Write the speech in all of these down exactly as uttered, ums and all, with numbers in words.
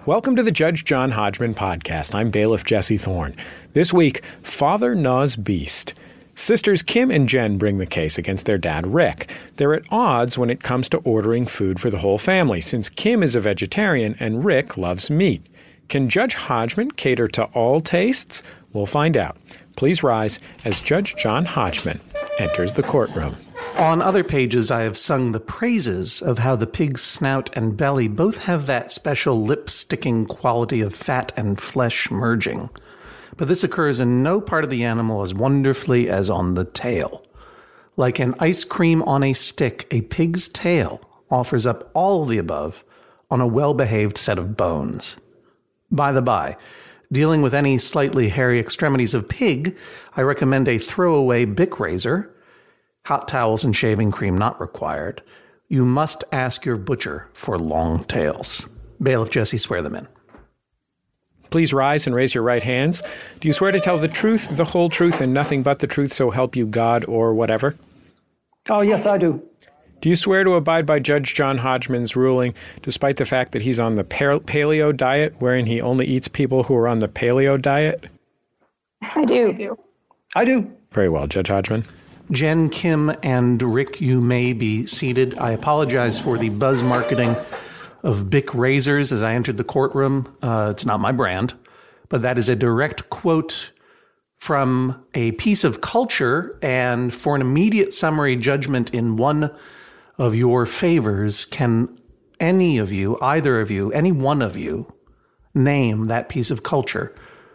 Welcome to the Judge John Hodgman podcast. I'm bailiff Jesse Thorne. This week, Father Gnaws Beast. Sisters Kim and Jen bring the case against their dad, Rick. They're at odds when it comes to ordering food for the whole family, since Kim is a vegetarian and Rick loves meat. Can Judge Hodgman cater to all tastes? We'll find out. Please rise as Judge John Hodgman enters the courtroom. On other pages, I have sung the praises of how the pig's snout and belly both have that special lip-sticking quality of fat and flesh merging. But this occurs in no part of the animal as wonderfully as on the tail. Like an ice cream on a stick, a pig's tail offers up all of the above on a well-behaved set of bones. By the by, dealing with any slightly hairy extremities of pig, I recommend a throwaway Bic razor. Hot towels and shaving cream not required. You must ask your butcher for long tails. Bailiff Jesse, swear them in. Please rise and raise your right hands. Do you swear to tell the truth, the whole truth, and nothing but the truth, so help you God or whatever? Oh, yes, I do. Do you swear to abide by Judge John Hodgman's ruling, despite the fact that he's on the paleo diet, wherein he only eats people who are on the paleo diet? I do. I do. I do. Very well, Judge Hodgman. Jen, Kim, and Rick, you may be seated. I apologize for the buzz marketing of Bic razors as I entered the courtroom. Uh, it's not my brand, but that is a direct quote from a piece of culture, and for an immediate summary judgment in one of your favors, can any of you, either of you, any one of you, name that piece of culture?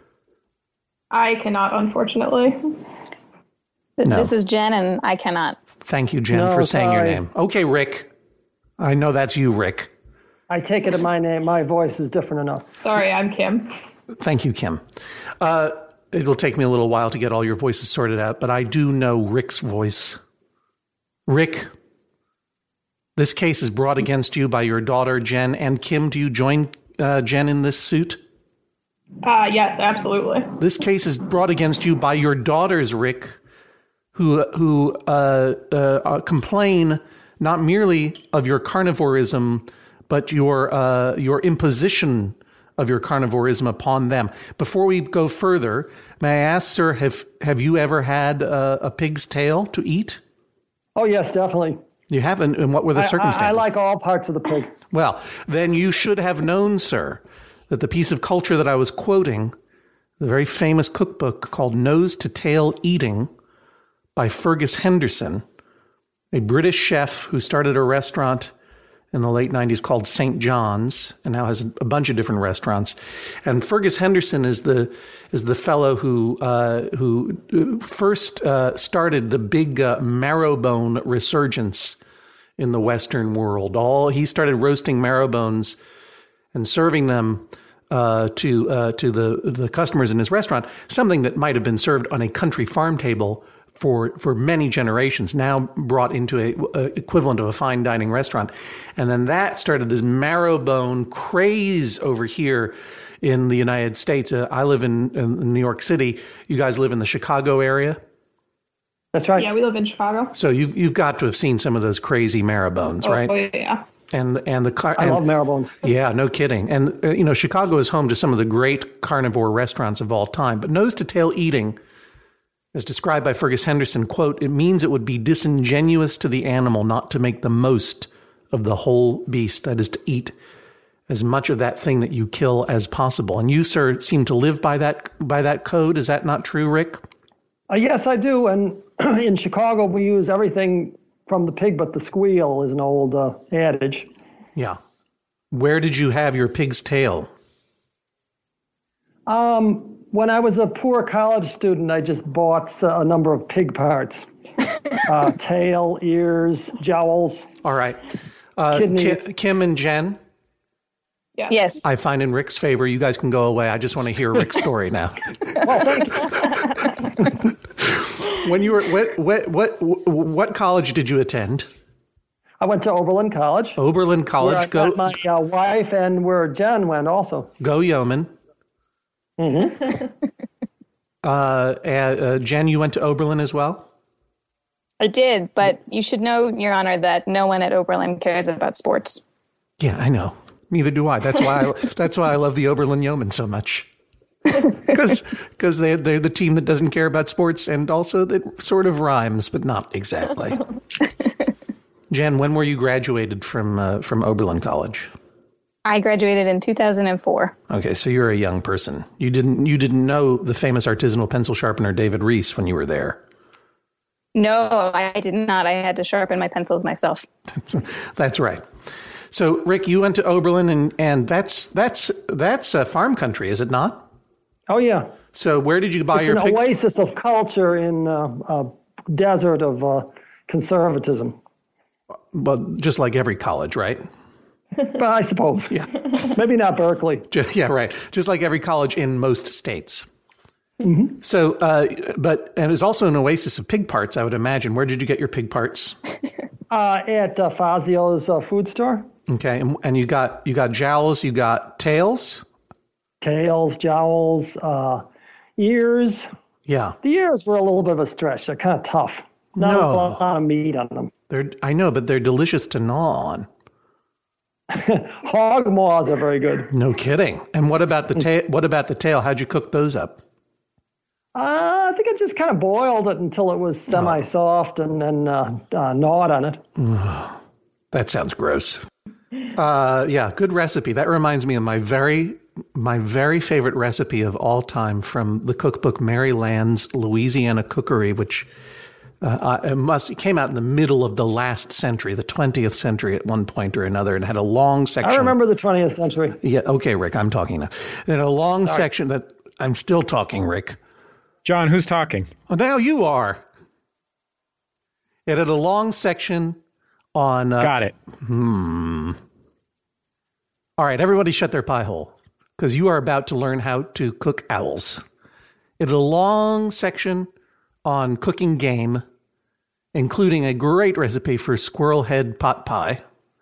I cannot, unfortunately. No. This is Jen, and I cannot. Thank you, Jen, No, for saying sorry. your name. Okay, Rick. I know that's you, Rick. I take it that my name, my voice is different enough. Sorry, I'm Kim. Thank you, Kim. Uh, it'll take me a little while to get all your voices sorted out, but I do know Rick's voice. Rick, this case is brought against you by your daughter, Jen. And Kim, do you join uh, Jen in this suit? Uh, yes, absolutely. This case is brought against you by your daughters, Rick, who who uh, uh, complain not merely of your carnivorism, but your uh, your imposition of your carnivorism upon them. Before we go further, may I ask, sir, have have you ever had a, a pig's tail to eat? Oh, yes, definitely. You haven't, and what were the I, circumstances? I, I like all parts of the pig. Well, then you should have known, sir, that the piece of culture that I was quoting, the very famous cookbook called Nose to Tail Eating by Fergus Henderson, a British chef who started a restaurant in the late nineties called Saint John's, and now has a bunch of different restaurants. And Fergus Henderson is the is the fellow who uh, who first uh, started the big uh, marrowbone resurgence in the Western world. All he started roasting marrowbones and serving them uh, to uh, to the the customers in his restaurant, something that might have been served on a country farm table for for many generations, now brought into a, a equivalent of a fine dining restaurant. And then that started this marrowbone craze over here in the United States. Uh, I live in, in New York City. You guys live in the Chicago area? That's right. Yeah, we live in Chicago. So you've you've got to have seen some of those crazy marrowbones, Oh, right? oh, yeah. And and the car. I and, love marrowbones. Yeah, no kidding. And uh, you know, Chicago is home to some of the great carnivore restaurants of all time. But nose to tail eating, as described by Fergus Henderson, quote, it means it would be disingenuous to the animal not to make the most of the whole beast, that is to eat as much of that thing that you kill as possible. And you, sir, seem to live by that by that code. Is that not true, Rick? Uh, yes, I do. And in Chicago, we use everything from the pig but the squeal is an old uh, adage. Yeah. Where did you have your pig's tail? Um, when I was a poor college student, I just bought uh, a number of pig parts. uh, tail, ears, jowls. All right. Uh, Kidneys. Ki- Kim and Jen, Yeah. Yes. I find in Rick's favor, you guys can go away. I just want to hear Rick's story now. Well, thank you. When you were, what, what, what, what college did you attend? I went to Oberlin College. Oberlin Where College. I Go, met my uh, wife and where Jen went also. go Yeoman. Mm-hmm. uh, uh, Jen, you went to Oberlin as well? I did, but you should know, Your Honor, that no one at Oberlin cares about sports. Yeah, I know. Neither do I. That's why I, that's why I love the Oberlin Yeomen so much. Because because they they're the team that doesn't care about sports, and also that sort of rhymes, but not exactly. Jen, when were you graduated from uh, from Oberlin College? I graduated in two thousand four. Okay, so you're a young person. You didn't you didn't know the famous artisanal pencil sharpener David Reese when you were there. No, I did not. I had to sharpen my pencils myself. That's right. So, Rick, you went to Oberlin, and, and that's that's that's uh, farm country, is it not? Oh, yeah. So where did you buy it's your an pig? oasis of culture in uh, a desert of uh, conservatism. Well, just like every college, right? Well, I suppose. Yeah. Maybe not Berkeley. Just, yeah, right. Just like every college in most states. Mm-hmm. So, uh, but, and it's also an oasis of pig parts, I would imagine. Where did you get your pig parts? Uh, at uh, Fazio's uh, food store. Okay. And, and you got, you got jowls, you got tails? Tails, jowls, uh, ears. Yeah. The ears were a little bit of a stretch. They're kind of tough. Not No. a lot of meat on them. They're, I know, but they're delicious to gnaw on. Hog maws are very good. No kidding. And what about the tail? What about the tail? How'd you cook those up? Uh, I think I just kind of boiled it until it was semi-soft and then uh, uh, gnawed on it. That sounds gross. Uh, yeah, good recipe. That reminds me of my very, my very favorite recipe of all time from the cookbook Mary Land's Louisiana Cookery, which uh, it must it came out in the middle of the last century, the twentieth century at one point or another, and had a long section. I remember the twentieth century. Yeah, okay, Rick, I'm talking now. It had a long Sorry. section that I'm still talking, Rick. John, who's talking? Oh, now you are. It had a long section on. Uh, Got it. Hmm. All right, everybody shut their pie hole, because you are about to learn how to cook owls. It had a long section on cooking game, including a great recipe for squirrel head pot pie.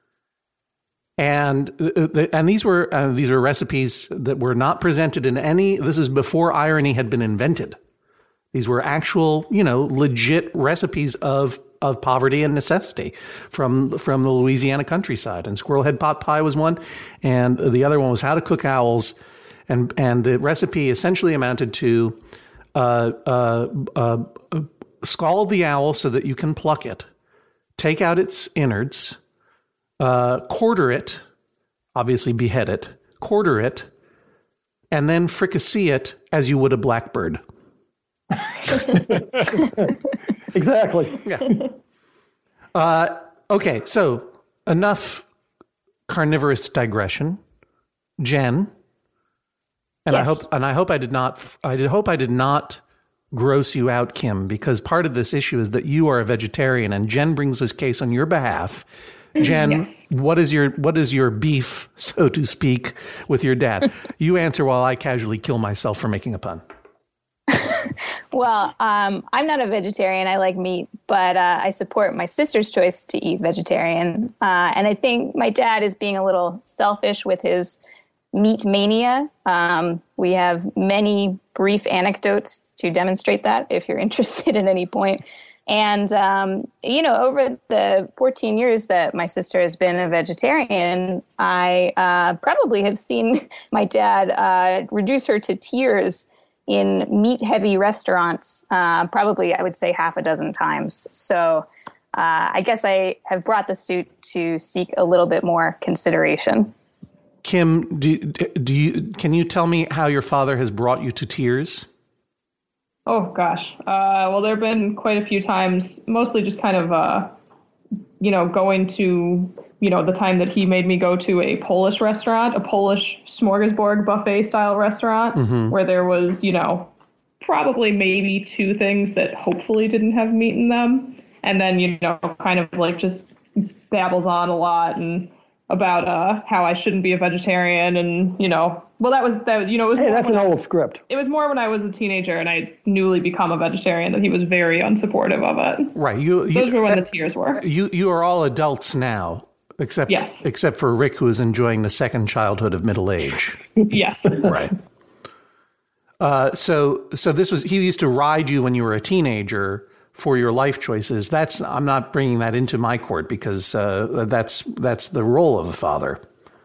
And uh, the, and these were uh, these were recipes that were not presented in any. This is before irony had been invented. These were actual, you know, legit recipes of of poverty and necessity from from the Louisiana countryside. And squirrel head pot pie was one, and the other one was how to cook owls. And and the recipe essentially amounted to uh, uh, uh, uh, scald the owl so that you can pluck it, take out its innards, uh, quarter it, obviously behead it, quarter it, and then fricassee it as you would a blackbird. Exactly. Yeah. Uh, okay, so enough carnivorous digression. Jen, and Yes. I hope and I hope I did not I did hope I did not gross you out, Kim, because part of this issue is that you are a vegetarian, and Jen brings this case on your behalf. Jen, Yes. what is your what is your beef, so to speak, with your dad? You answer while I casually kill myself for making a pun. Well, um, I'm not a vegetarian. I like meat, but uh, I support my sister's choice to eat vegetarian. Uh, and I think my dad is being a little selfish with his meat mania. Um, we have many brief anecdotes to demonstrate that if you're interested at any point. And, um, you know, over the fourteen years that my sister has been a vegetarian, I uh, probably have seen my dad uh, reduce her to tears in meat-heavy restaurants, uh, probably, I would say, half a dozen times. So uh, I guess I have brought the suit to seek a little bit more consideration. Kim, do, do you can you tell me how your father has brought you to tears? Oh, gosh. Uh, well, there have been quite a few times, mostly just kind of, uh, you know, going to, you know, the time that he made me go to a Polish restaurant, a Polish smorgasbord buffet style restaurant, Mm-hmm. where there was, you know, probably maybe two things that hopefully didn't have meat in them. And then, you know, kind of like just babbles on a lot and about uh, how I shouldn't be a vegetarian. And, you know, well, that was, that you know, it was Hey, more that's when an I- old script. It was more when I was a teenager and I newly become a vegetarian that he was very unsupportive of it. Right. You, you Those were when the tears were. You you are all adults now, except Yes. except for Rick, who is enjoying the second childhood of middle age. Yes. Right. Uh, so so this was he used to ride you when you were a teenager for your life choices. That's I'm not bringing that into my court because uh, that's that's the role of a father.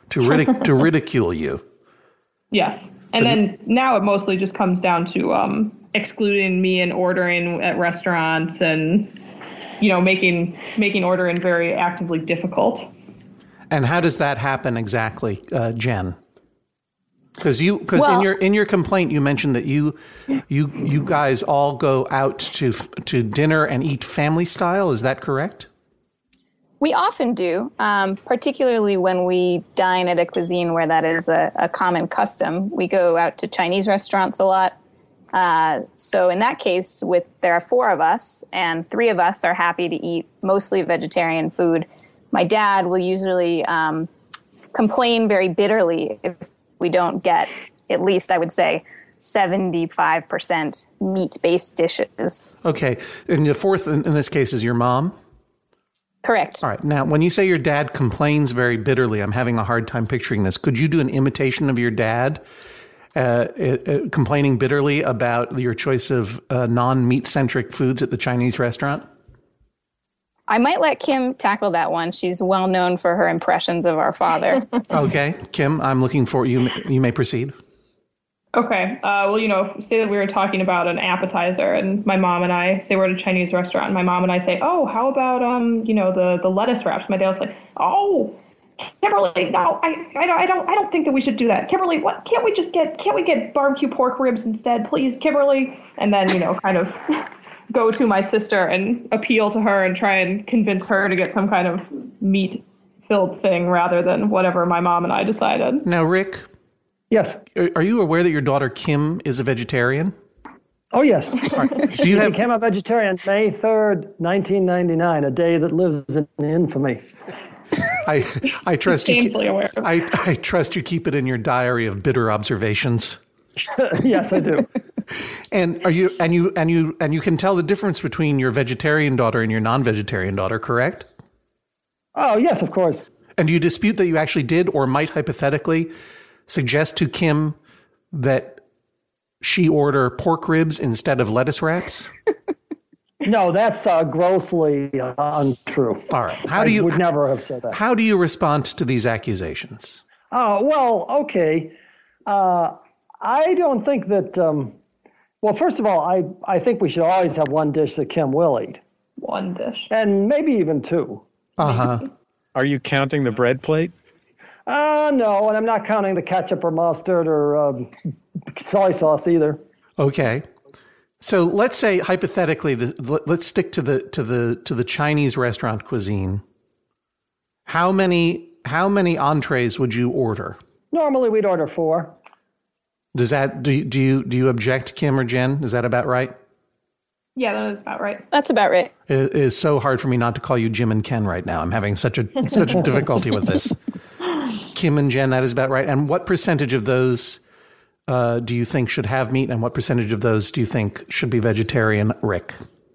to ridic- to ridicule you. Yes. And then now it mostly just comes down to um, excluding me and ordering at restaurants and, you know, making making ordering very actively difficult. And how does that happen exactly, uh, Jen? Because you, because Well, in your in your complaint you mentioned that you you you guys all go out to to dinner and eat family style. Is that correct? We often do, um, particularly when we dine at a cuisine where that is a, a common custom. We go out to Chinese restaurants a lot. Uh, so in that case, with there are four of us, and three of us are happy to eat mostly vegetarian food. My dad will usually um, complain very bitterly if we don't get, at least I would say, seventy-five percent meat-based dishes. Okay. And the fourth in, in this case is your mom? Correct. All right. Now, when you say your dad complains very bitterly, I'm having a hard time picturing this. Could you do an imitation of your dad uh, uh, complaining bitterly about your choice of uh, non-meat-centric foods at the Chinese restaurant? I might let Kim tackle that one. She's well known for her impressions of our father. Okay. Kim, I'm looking for you. You may proceed. Okay. Uh, well, you know, say that we were talking about an appetizer, and my mom and I say we're at a Chinese restaurant, and my mom and I say, "Oh, how about um, you know, the the lettuce wraps?" My dad was like, "Oh, Kimberly, no, I, I don't, I don't, I don't think that we should do that. Kimberly, what? Can't we just get, can't we get barbecue pork ribs instead, please, Kimberly?" And then, you know, kind of go to my sister and appeal to her and try and convince her to get some kind of meat-filled thing rather than whatever my mom and I decided. Now, Rick. Yes. Are you aware that your daughter Kim is a vegetarian? Oh, yes. Right. Do She you have? became a vegetarian May third, nineteen ninety-nine, a day that lives in infamy. I I trust you. Painfully aware. I I trust you keep it in your diary of bitter observations. Yes, I do. And are you and you and you and you can tell the difference between your vegetarian daughter and your non-vegetarian daughter, correct? Oh, yes, of course. And do you dispute that you actually did or might hypothetically suggest to Kim that she order pork ribs instead of lettuce wraps? No, that's uh, grossly uh, untrue. All right. How do you I would never have said that. How do you respond to these accusations? Oh, well, okay. Uh, I don't think that, um, well, first of all, I, I think we should always have one dish that Kim will eat, One dish. and maybe even two. Uh-huh. Are you counting the bread plate? Uh, no, and I'm not counting the ketchup or mustard or um, soy sauce either. Okay. So let's say hypothetically, the, let's stick to the to the to the Chinese restaurant cuisine. How many how many entrees would you order? Normally, we'd order four. Does that do you, do you do you object, Kim or Jen? Is that about right? Yeah, that is about right. That's about right. It is so hard for me not to call you Jim and Ken right now. I'm having such a such a difficulty with this. Kim and Jen, that is about right. And what percentage of those uh, do you think should have meat, and what percentage of those do you think should be vegetarian, Rick?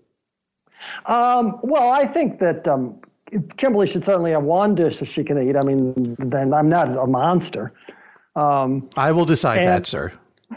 Um, well, I think that um, Kimberly should certainly have one dish that she can eat. I mean, then I'm not a monster. Um, I will decide and, that, sir.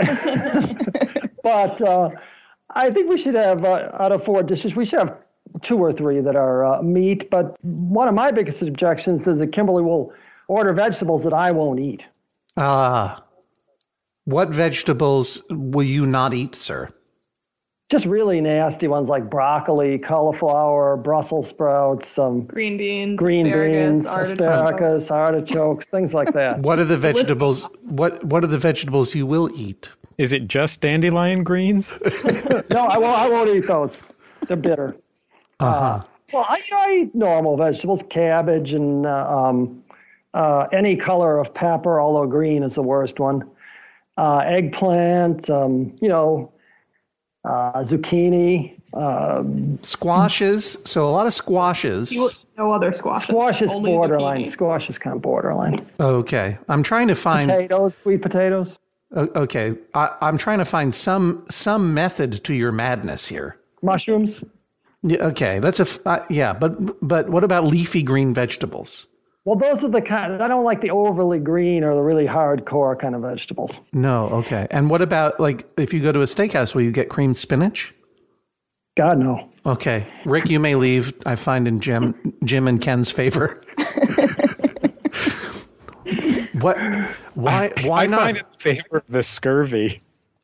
But uh, I think we should have, uh, out of four dishes, we should have two or three that are uh, meat. But one of my biggest objections is that Kimberly will order vegetables that I won't eat. Ah. Uh, what vegetables will you not eat, sir? Just really nasty ones like broccoli, cauliflower, Brussels sprouts, um, Green beans, green asparagus, beans, artichokes. asparagus, artichokes, things like that. What are the vegetables? What What are the vegetables you will eat? Is it just dandelion greens? No, I won't. I won't eat those. They're bitter. Uh-huh. Uh, well, I, I eat normal vegetables, cabbage, and uh, um, uh, any color of pepper, although green is the worst one. Uh, eggplant, um, you know, uh, zucchini. Uh, Squashes. So a lot of squashes. You will eat no other squash. squash is Only borderline. zucchini. Squash is kind of borderline. Okay. I'm trying to find. Potatoes, sweet potatoes. O- Okay. I, I'm trying to find some some method to your madness here. Mushrooms. Yeah, okay. That's a f- uh, yeah. But but what about leafy green vegetables? Well, those are the kind. I don't like the overly green or the really hardcore kind of vegetables. No. Okay. And what about like if you go to a steakhouse, will you get creamed spinach? God, no. Okay. Rick, you may leave. I find in Jim Jim and Ken's favor. What? Why? Why I not? find it in favor of the scurvy.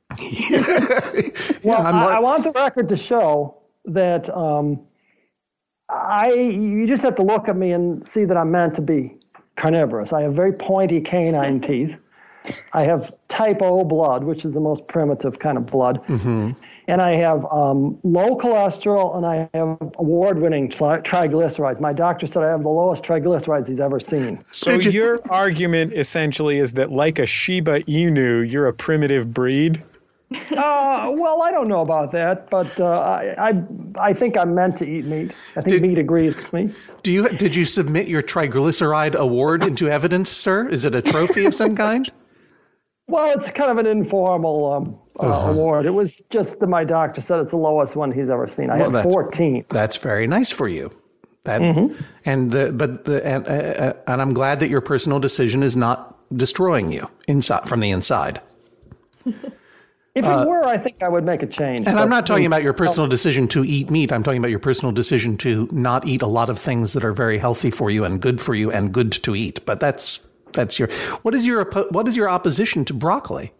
Well, I'm I, like- I want the record to show that um, I. You just have to look at me and see that I'm meant to be carnivorous. I have very pointy canine teeth. I have type O blood, which is the most primitive kind of blood. Mm-hmm. And I have um, low cholesterol, and I have award-winning tri- triglycerides. My doctor said I have the lowest triglycerides he's ever seen. So your argument essentially is that, like a Shiba Inu, you're a primitive breed? Uh, well, I don't know about that, but uh, I, I I think I'm meant to eat meat. I think Did- meat agrees with me. Do you did you submit your triglyceride award into evidence, sir? Is it a trophy of some kind? Well, it's kind of an informal um, uh, Uh-huh. award. It was just that my doctor said it's the lowest one he's ever seen. I Well, had that's- fourteen. That's very nice for you. That, Mm-hmm. and the but the and uh, and I'm glad that your personal decision is not destroying you inside from the inside. If it were, I think I would make a change. And I'm but- not talking about your personal decision to eat meat. I'm talking about your personal decision to not eat a lot of things that are very healthy for you and good for you and good to eat. But that's that's your what is your oppo- what is your opposition to broccoli?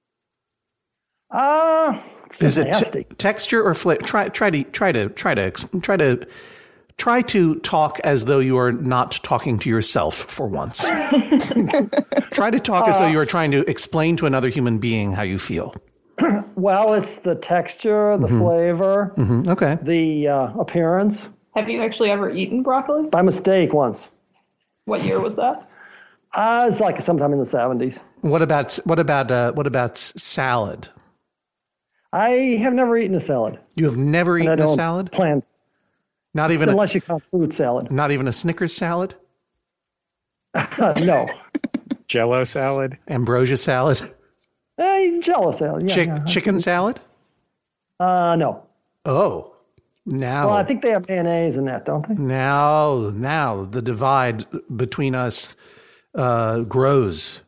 Uh, it's Is just it t- nasty. texture or flavor? Try try to try to try to ex- try to try to talk as though you are not talking to yourself for once. Try to talk as though you are trying to explain to another human being how you feel. Well, it's the texture, the flavor, Mhm. Okay. the uh, appearance. Have you actually ever eaten broccoli? By mistake once. What year was that? Uh, it's like sometime in the seventies. What about what about uh, what about s- salad? I have never eaten a salad. You have never And I eaten a don't salad? plan, Not even a, unless you count fruit salad. not even a Snickers salad? Uh, no. Jello salad? Ambrosia salad? Hey, Jello salad. Yeah, Chick, yeah. chicken salad? Uh, no. Oh, now, Well, I think they have mayonnaise in that, don't they? now, now the divide between us uh, grows.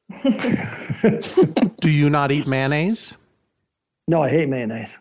Do you not eat mayonnaise? No, I hate mayonnaise.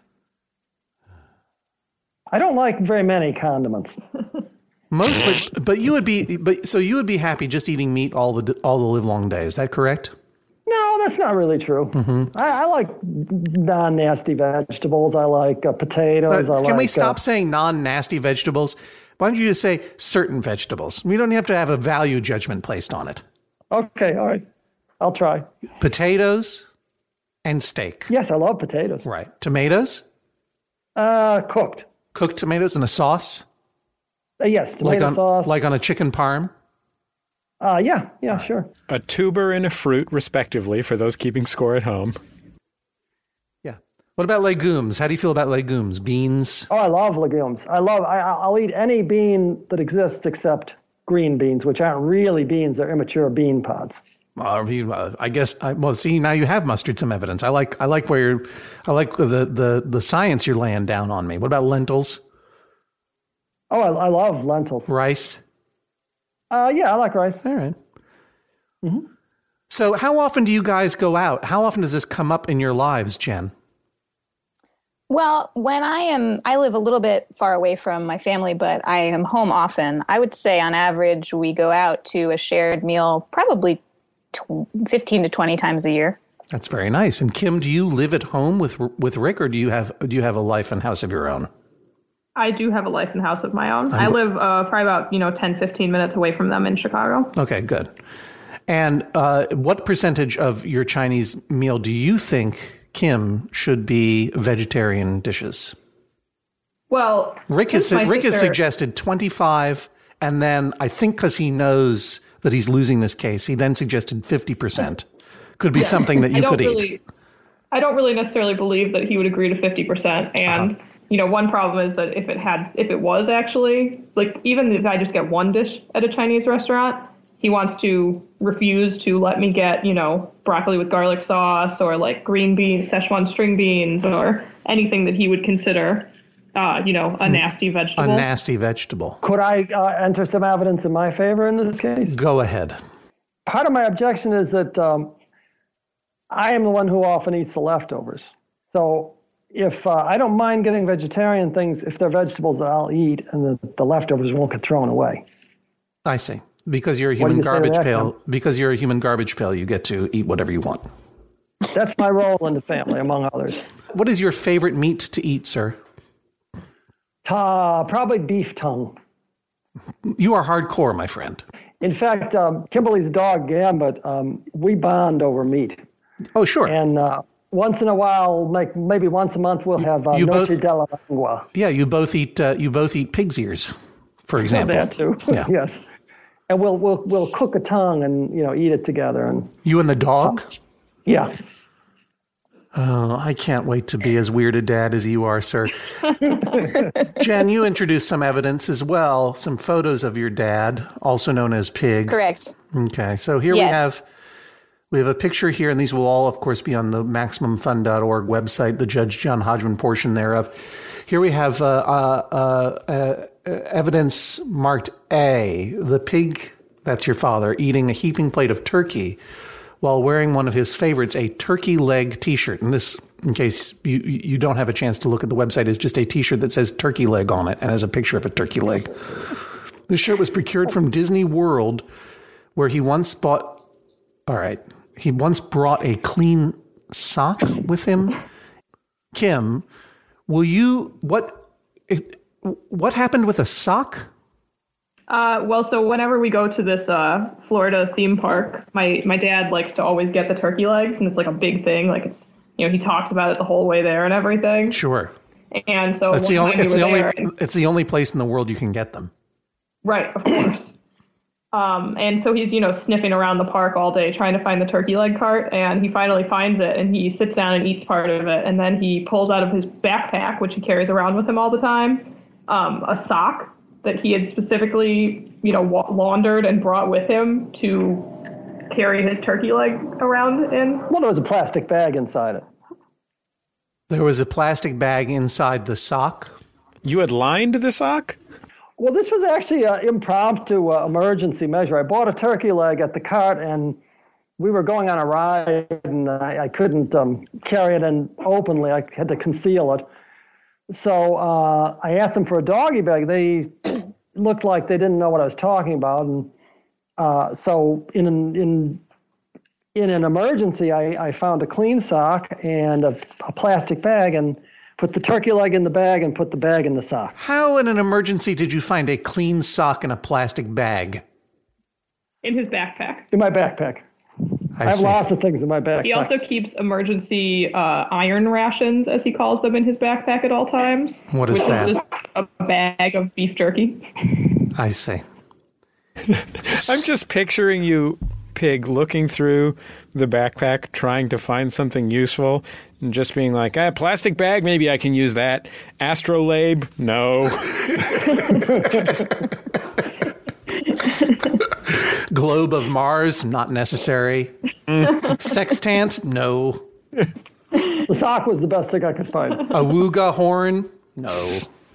I don't like very many condiments. Mostly, but you would be, but so you would be happy just eating meat all the all the live long day. Is that correct? No, that's not really true. Mm-hmm. I, I like non-nasty vegetables. I like uh, potatoes. Uh, I can like, we stop Uh, saying non-nasty vegetables? Why don't you just say certain vegetables? We don't have to have a value judgment placed on it. okay, all right. I'll try. Potatoes and steak. Yes, I love potatoes. Right. Tomatoes? Uh, cooked. Cooked tomatoes in a sauce? Uh, yes, tomato Like on, sauce. like on a chicken parm? uh, yeah, yeah, sure. A tuber and a fruit, respectively, for those keeping score at home. Yeah. What about legumes? How do you feel about legumes? Beans? Oh, I love legumes. I love. I, I'll eat any bean that exists except green beans, which aren't really beans; they're immature bean pods. Uh, you, uh, I guess. I, well, see, now you have mustered some evidence. I like. I like where you're. I like the the the science you're laying down on me. What about lentils? Oh, I, I love lentils. Rice? Uh, yeah, I like rice. All right. So, how often do you guys go out? How often does this come up in your lives, Jen? Well, when I am, I live a little bit far away from my family, but I am home often. I would say on average, we go out to a shared meal probably tw- fifteen to twenty times a year. That's very nice. And Kim, do you live at home with with Rick, or do you have do you have a life and house of your own? I do have a life and house of my own. I live uh, probably about, you know, ten, fifteen minutes away from them in Chicago. Okay, good. And uh, what percentage of your Chinese meal do you think, Kim, should be vegetarian dishes? Well, Rick has since my Rick has sister- suggested twenty-five, and then I think because he knows that he's losing this case, he then suggested fifty percent. Could be something that I you don't could really, eat. I don't really necessarily believe that he would agree to fifty percent. And, Uh-huh. you know, one problem is that if it had, if it was actually, like, even if I just get one dish at a Chinese restaurant, he wants to refuse to let me get, you know, broccoli with garlic sauce or like green beans, Szechuan string beans, or anything that he would consider, uh, you know, a nasty A vegetable. nasty vegetable. Could I uh, enter some evidence in my favor in this case? Go ahead. Part of my objection is that um, I am the one who often eats the leftovers. So if uh, I don't mind getting vegetarian things if they're vegetables that I'll eat and the, the leftovers won't get thrown away. I see. Because you're a What do human you say to garbage that, pail. Tim? Because you're a human garbage pail, you get to eat whatever you want. That's my role in the family, among others. What is your favorite meat to eat, sir? Uh, probably beef tongue. You are hardcore, my friend. In fact, um, Kimberly's dog, Gambit, um, we bond over meat. Oh, sure. And uh, once in a while, like maybe once a month, we'll have uh, you Noche both- de la Lengua. Yeah, you both eat. Uh, you both eat pig's ears, for example. That too. Yeah. Yes. And we'll we'll we'll cook a tongue and you know eat it together and You and the dog. yeah. Oh, I can't wait to be as weird a dad as you are, sir. Jen, you introduced some evidence as well, some photos of your dad, also known as Pig. Correct. Okay, so here Yes. we have we have a picture here, and these will all, of course, be on the Maximum Fun dot org website, the Judge John Hodgman portion thereof. Here we have uh, uh, uh, uh, evidence marked A, the pig, that's your father, eating a heaping plate of turkey while wearing one of his favorites, a turkey leg T-shirt. And this, in case you you don't have a chance to look at the website, is just a T-shirt that says turkey leg on it and has a picture of a turkey leg. This shirt was procured from Disney World, where he once bought, all right, he once brought a clean sock with him. Kim, will you, what, it, what happened with a sock? Uh, well, so whenever we go to this uh, Florida theme park, my, my dad likes to always get the turkey legs, and it's like a big thing. Like it's, you know, he talks about it the whole way there and everything. Sure. And so It's the one only, time it's we the were only, there and- it's the only place in the world you can get them. right, of course. Um, and so he's, you know, sniffing around the park all day trying to find the turkey leg cart, and he finally finds it, and he sits down and eats part of it, and then he pulls out of his backpack, which he carries around with him all the time, um, a sock that he had specifically, you know, wa- laundered and brought with him to carry his turkey leg around in. Well, there was a plastic bag inside it. There was a plastic bag inside the sock. You had lined the sock? Well, this was actually an impromptu uh, emergency measure. I bought a turkey leg at the cart, and we were going on a ride, and I, I couldn't um, carry it in openly. I had to conceal it. So uh, I asked them for a doggy bag. They looked like they didn't know what I was talking about, and uh, so in an, in in an emergency, I, I found a clean sock and a, a plastic bag, and put the turkey leg in the bag and put the bag in the sock. How in an emergency did you find a clean sock in a plastic bag? In his backpack. In my backpack. I, I have see. lots of things in my backpack. He also keeps emergency uh, iron rations, as he calls them, in his backpack at all times. What is which that? Is just a bag of beef jerky. I see. I'm just picturing you, Pig, looking through the backpack, trying to find something useful, and just being like, ah, plastic bag, maybe I can use that. Astrolabe, no. Globe of Mars, not necessary. Sextant, no. The sock was the best thing I could find. Awooga horn, no.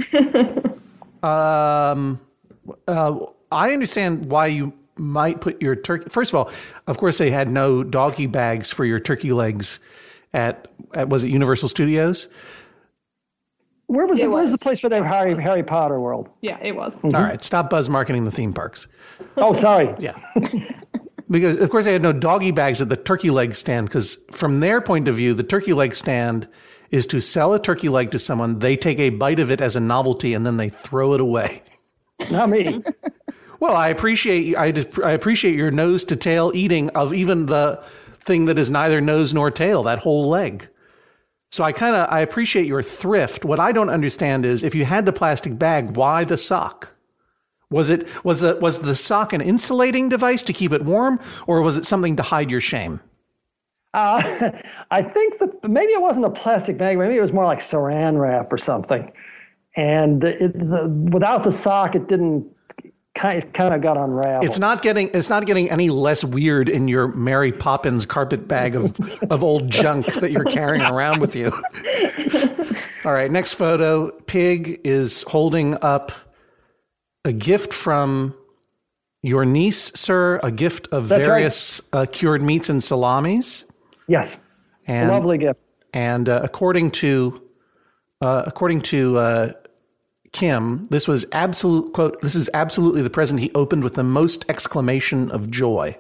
um, uh, I understand why you might put your turkey. First of all, of course, they had no doggy bags for your turkey legs at, at was it Universal Studios? Where was It it? Where's the was. place where they have Harry Harry Potter World? Yeah, it was. All right, stop buzz marketing the theme parks. Oh, sorry. Yeah. Because, of course, they had no doggy bags at the turkey leg stand, because from their point of view, the turkey leg stand is to sell a turkey leg to someone, they take a bite of it as a novelty, and then they throw it away. Not me. Well, I appreciate I just I appreciate your nose to tail eating of even the thing that is neither nose nor tail, that whole leg. So I kind of I appreciate your thrift. What I don't understand is if you had the plastic bag, why the sock? Was it was it was the sock an insulating device to keep it warm, or was it something to hide your shame? Uh, I think that maybe it wasn't a plastic bag. Maybe it was more like saran wrap or something. And it, the, without the sock, it didn't. Kind of, kind of got unraveled. It's not getting it's not getting any less weird in your Mary Poppins carpet bag of, of old junk that you're carrying around with you. All right, next photo. Pig is holding up a gift from your niece, sir, a gift of That's various uh, cured meats and salamis. Yes, And, lovely gift. And uh, according to uh, according to uh, Kim, this was absolute quote, this is absolutely the present he opened with the most exclamation of joy.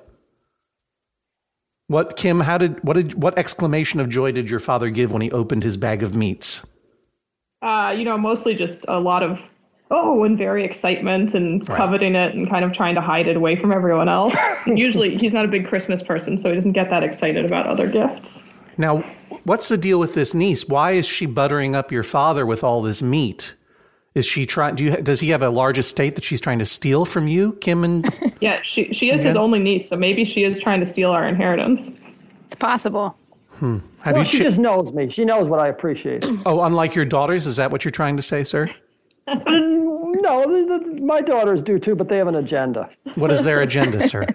What, Kim, how did, what did, what exclamation of joy did your father give when he opened his bag of meats? Uh, you know, mostly just a lot of, oh, and very excitement and Right. coveting it and kind of trying to hide it away from everyone else. Usually he's not a big Christmas person, so he doesn't get that excited about other gifts. Now, what's the deal with this niece? Why is she buttering up your father with all this meat? Is she trying, do you, does he have a large estate that she's trying to steal from you, Kim? And Yeah, she she is his Okay. only niece, so maybe she is trying to steal our inheritance. It's possible. have Well, you she chi- just knows me. She knows what I appreciate. Oh, unlike your daughters, is that what you're trying to say, sir? No, the, the, my daughters do too, but they have an agenda. What is their agenda, sir?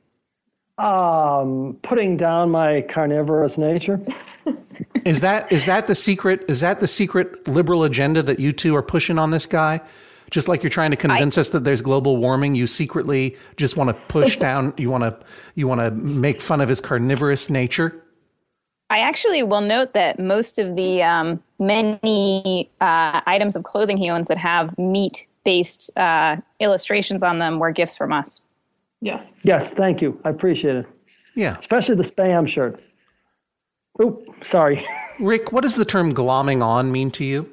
Um, putting down my carnivorous nature. Is that is that the secret? Is that the secret liberal agenda that you two are pushing on this guy? Just like you're trying to convince us that there's global warming, you secretly just want to push down. You want to you want to make fun of his carnivorous nature. I actually will note that most of the um, many uh, items of clothing he owns that have meat-based uh, illustrations on them were gifts from us. Yes. Yes, thank you. I appreciate it. Yeah, Especially the spam shirt. Oop, sorry. Rick, what does the term glomming on mean to you?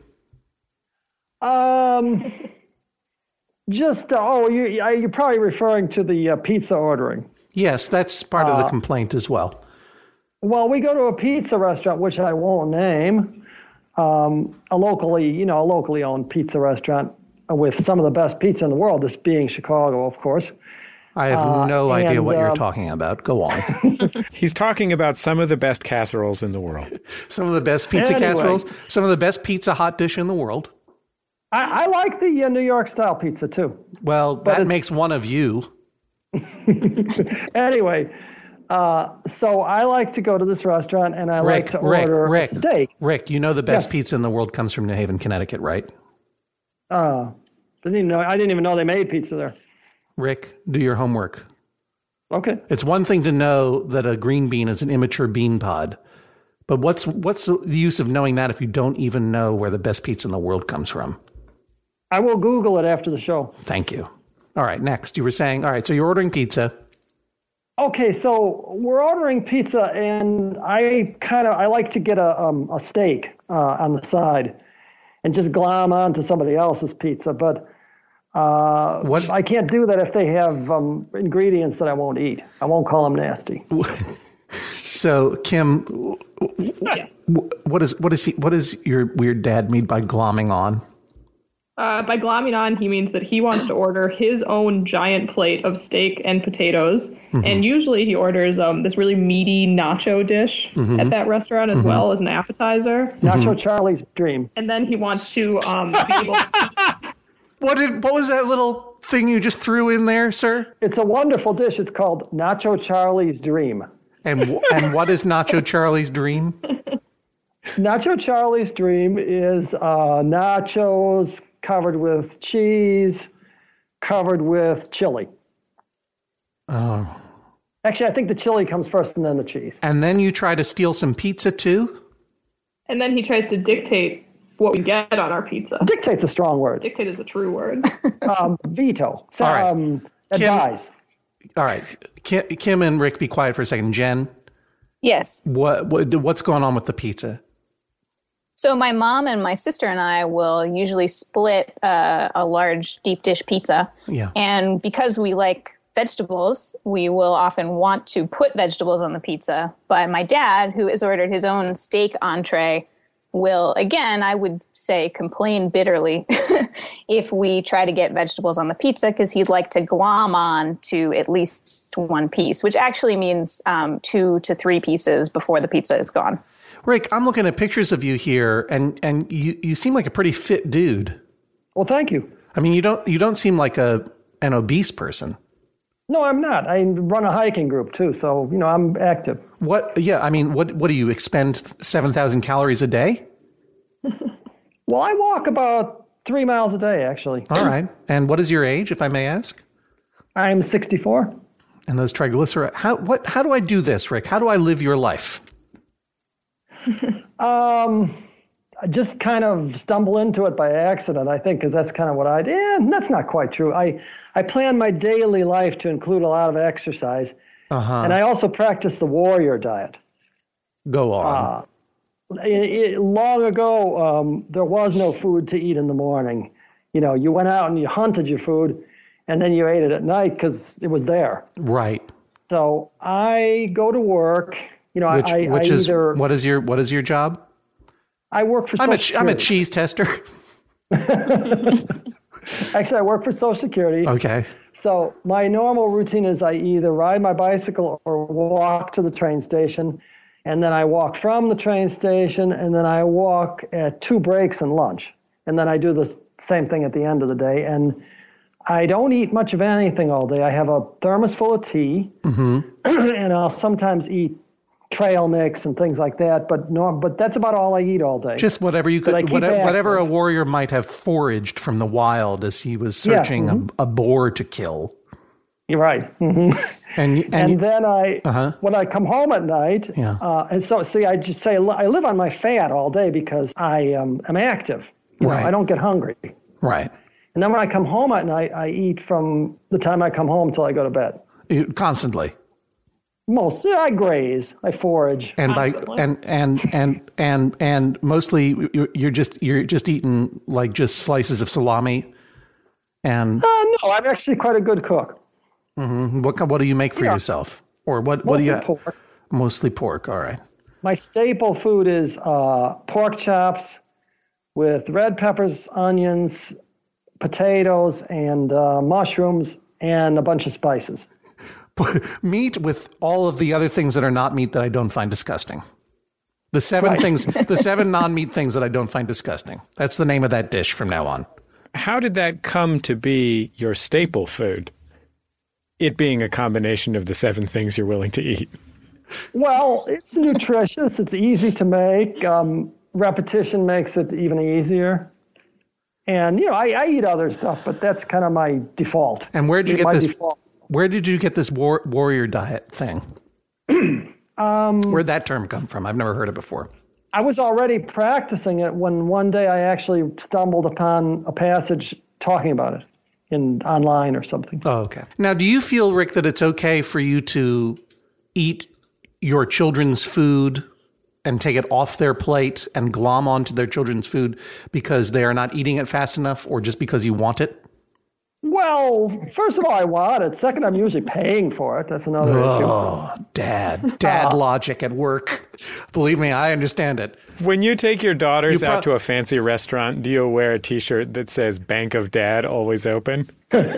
Um, just, uh, oh, you, I- you're probably referring to the uh, pizza ordering. Yes, that's part of the complaint as well. Well, we go to a pizza restaurant, which I won't name, um, a locally, you know, a locally owned pizza restaurant with some of the best pizza in the world, this being Chicago, of course. I have Uh, no idea and, what you're um, talking about. Go on. He's talking about some of the best casseroles in the world. Some of the best pizza Anyway. casseroles, some of the best pizza hot dish in the world. I, I like the uh, New York style pizza too. Well, that it's- makes one of you. Anyway, uh, so I like to go to this restaurant and I like Rick, to Rick, order Rick, a steak. Rick, you know the best Yes. pizza in the world comes from New Haven, Connecticut, right? Uh, didn't even know, I didn't even know they made pizza there. Rick, do your homework. Okay. It's one thing to know that a green bean is an immature bean pod, but what's what's the use of knowing that if you don't even know where the best pizza in the world comes from? I will Google it after the show. Thank you. All right, next. You were saying, all right, so you're ordering pizza. Okay, so we're ordering pizza, and I kind of I like to get a um, a steak uh, on the side, and just glom onto somebody else's pizza. But uh, What- I can't do that if they have um, ingredients that I won't eat. I won't call them nasty. So, Kim, w- Yes. w- what is what is he? What does your weird dad mean by glomming on? Uh, by glomming on, he means that he wants to order his own giant plate of steak and potatoes. And usually he orders um, this really meaty nacho dish at that restaurant as well as an appetizer. Nacho Charlie's dream. And then he wants to um, be able to What did what was that little thing you just threw in there, sir? It's a wonderful dish. It's called Nacho Charlie's dream. And w- and what is Nacho Charlie's dream? Nacho Charlie's dream is uh, nachos covered with cheese, covered with chili. Oh. Actually, I think the chili comes first and then the cheese. And then you try to steal some pizza too? And then he tries to dictate what we get on our pizza. Dictate's a strong word. Dictate is a true word. Um, veto. So, All right. um, advise. All right. Kim, Kim and Rick, be quiet for a second. Jen, Yes. what, what what's going on with the pizza? So my mom and my sister and I will usually split uh, a large deep dish pizza. Yeah. And because we like vegetables, we will often want to put vegetables on the pizza. But my dad, who has ordered his own steak entree, will, again, I would say, complain bitterly if we try to get vegetables on the pizza because he'd like to glom on to at least one piece, which actually means um, two to three pieces before the pizza is gone. Rick, I'm looking at pictures of you here, and, and you, you seem like a pretty fit dude. Well, thank you. I mean, you don't you don't seem like a an obese person. No, I'm not. I run a hiking group too, so you know I'm active. What? Yeah, I mean, what what do you expend seven thousand calories a day? Well, I walk about three miles a day, actually. All right. And what is your age, if I may ask? I'm sixty-four. And those triglycerides. How what? How do I do this, Rick? How do I live your life? Um, I just kind of stumble into it by accident, I think, because that's kind of what I did. Eh, that's not quite true. I, I plan my daily life to include a lot of exercise. Uh-huh. And I also practice the warrior diet. Go on. Uh, it, it, long ago, um, there was no food to eat in the morning. You know, you went out and you hunted your food, and then you ate it at night because it was there. Right. So I go to work. You know, which, I, which I is either, what is your what is your job? I work for. I'm a Social I'm a Security. cheese tester. Actually, I work for Social Security. Okay. So my normal routine is I either ride my bicycle or walk to the train station, and then I walk from the train station, and then I walk at two breaks and lunch, and then I do the same thing at the end of the day. And I don't eat much of anything all day. I have a thermos full of tea, Mm-hmm. and I'll sometimes eat trail mix and things like that. But no, but that's about all I eat all day. Just whatever you But I could, keep whatever, whatever a active. warrior might have foraged from the wild as he was Yeah, searching mhm. a, a boar to kill. You're right. hmm And and, And you- then I, Uh-huh. when I come home at night, Yeah. uh, and so see, I just say I live on my fat all day because I um, am active. You know, Right. I don't get hungry. right. And then when I come home at night, I eat from the time I come home till I go to bed. You- Constantly. Most, yeah, I graze, I forage. And by Constantly. and and and and and mostly you're you're just you're just eating like just slices of salami. And Uh, no, I'm actually quite a good cook. what what do you make for Yeah. yourself? Or what what Mostly do you pork. Mostly pork. All right. My staple food is uh, pork chops with red peppers, onions, potatoes, and uh, mushrooms, and a bunch of spices. Meat with all of the other things that are not meat that I don't find disgusting. The seven Right. things, the seven non-meat things that I don't find disgusting. That's the name of that dish from now on. How did that come to be your staple food? It being a combination of the seven things you're willing to eat. Well, it's nutritious. It's easy to make. Um, repetition makes it even easier. And, you know, I, I eat other stuff, but that's kind of my default. And where'd you get my this? Default. Where did you get this war, warrior diet thing? um, Where'd that term come from? I've never heard it before. I was already practicing it when one day I actually stumbled upon a passage talking about it in online or something. Oh, okay. Now, do you feel, Rick, that it's okay for you to eat your children's food and take it off their plate and glom onto their children's food because they are not eating it fast enough or just because you want it? Well, first of all, I want it. Second, I'm usually paying for it. That's another issue. Oh, dad. Dad logic at work. Believe me, I understand it. When you take your daughters You pro- out to a fancy restaurant, do you wear a T-shirt that says Bank of Dad always open?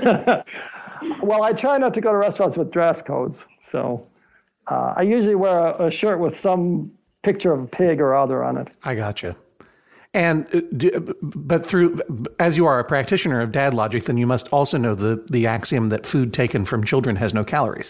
Well, I try not to go to restaurants with dress codes. So uh, I usually wear a, a shirt with some picture of a pig or other on it. I gotcha. And uh, do, but through as you are a practitioner of dad logic, then you must also know the the axiom that food taken from children has no calories.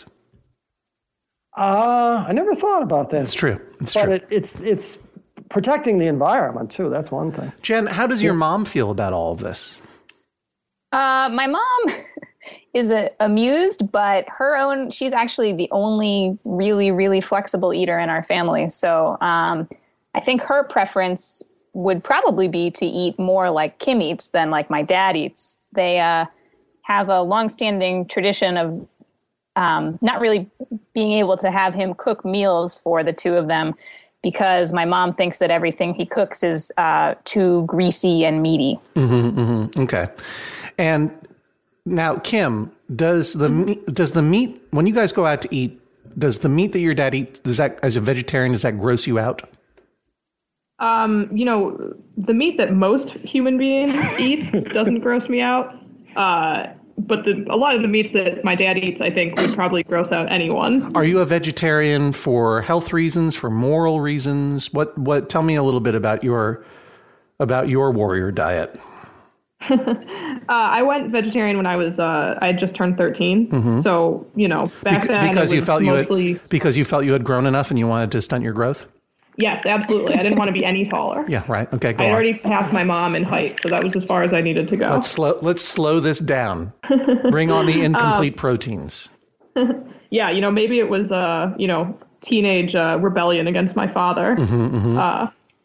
Uh, I never thought about that. It's true. It's but true. It, it's it's protecting the environment too. That's one thing. Jen, how does your mom feel about all of this? Uh, my mom is uh, amused, but her own, she's actually the only really, really flexible eater in our family. So um, I think her preference would probably be to eat more like Kim eats than like my dad eats. They uh, have a longstanding tradition of um, not really being able to have him cook meals for the two of them because my mom thinks that everything he cooks is uh, too greasy and meaty. Mm-hmm, mm-hmm. Okay. And now, Kim, does the meat, does the meat when you guys go out to eat? Does the meat that your dad eats, does that as a vegetarian, does that gross you out? Um, you know, the meat that most human beings eat doesn't gross me out. Uh, but the, a lot of the meats that my dad eats, I think, would probably gross out anyone. Are you a vegetarian for health reasons, for moral reasons? What what? Tell me a little bit about your about your warrior diet. Uh, I went vegetarian when I was uh, I had just turned thirteen. Mm-hmm. So you know, back Bec- then because it you was felt you mostly had, because you felt you had grown enough and you wanted to stunt your growth. yes, absolutely. I didn't want to be any taller. Yeah, right. Okay, go I had on. already passed my mom in height, so that was as far as I needed to go. Let's slow let's slow this down. Bring on the incomplete Um, proteins. yeah, you know, maybe it was uh, you know, teenage uh, rebellion against my father. Mm-hmm, Uh,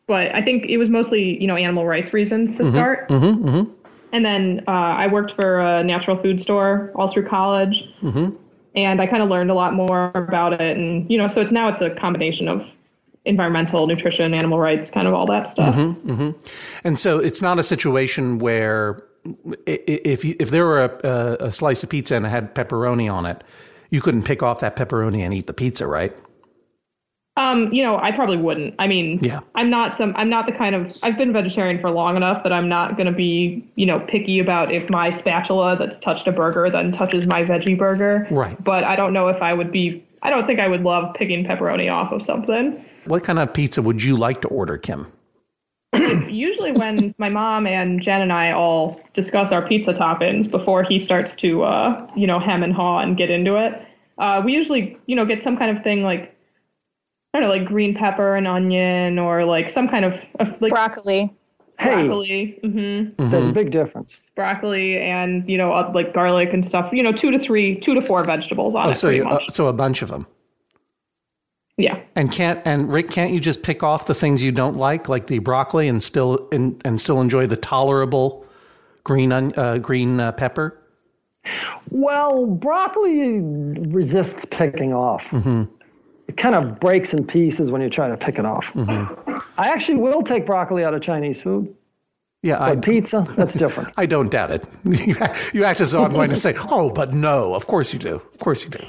but I think it was mostly, you know, animal rights reasons to mm-hmm, start. Mm-hmm, mm-hmm. And then uh, I worked for a natural food store all through college. Mm-hmm. And I kind of learned a lot more about it. And, you know, so it's now it's a combination of environmental, nutrition, animal rights, kind of all that stuff. Mm-hmm, mm-hmm. And so it's not a situation where if you, if there were a, a slice of pizza and it had pepperoni on it, you couldn't pick off that pepperoni and eat the pizza, right? Um, you know, I probably wouldn't. I mean, yeah. I'm not some, I'm not the kind of, I've been vegetarian for long enough that I'm not going to be, you know, picky about if my spatula that's touched a burger then touches my veggie burger. Right. But I don't know if I would be, I don't think I would love picking pepperoni off of something. What kind of pizza would you like to order, Kim? Usually when my mom and Jen and I all discuss our pizza toppings before he starts to, uh, you know, hem and haw and get into it, uh, we usually, you know, get some kind of thing like, I don't know, like green pepper and onion, or like some kind of, of like broccoli. Hey, broccoli. Mm-hmm. Mm-hmm. There's a big difference. Broccoli and, you know, uh, like garlic and stuff. You know, two to three, two to four vegetables on oh, it. So, pretty you, much. Uh, so a bunch of them. Yeah. And can't and Rick, can't you just pick off the things you don't like, like the broccoli, and still and, and still enjoy the tolerable green uh, green uh, pepper? Well, broccoli resists picking off. Mm-hmm. It kind of breaks in pieces when you try to pick it off. Mm-hmm. I actually will take broccoli out of Chinese food. Yeah, but I, pizza, that's different. I don't doubt it. You act as though I'm going to say, oh, but no, of course you do. Of course you do.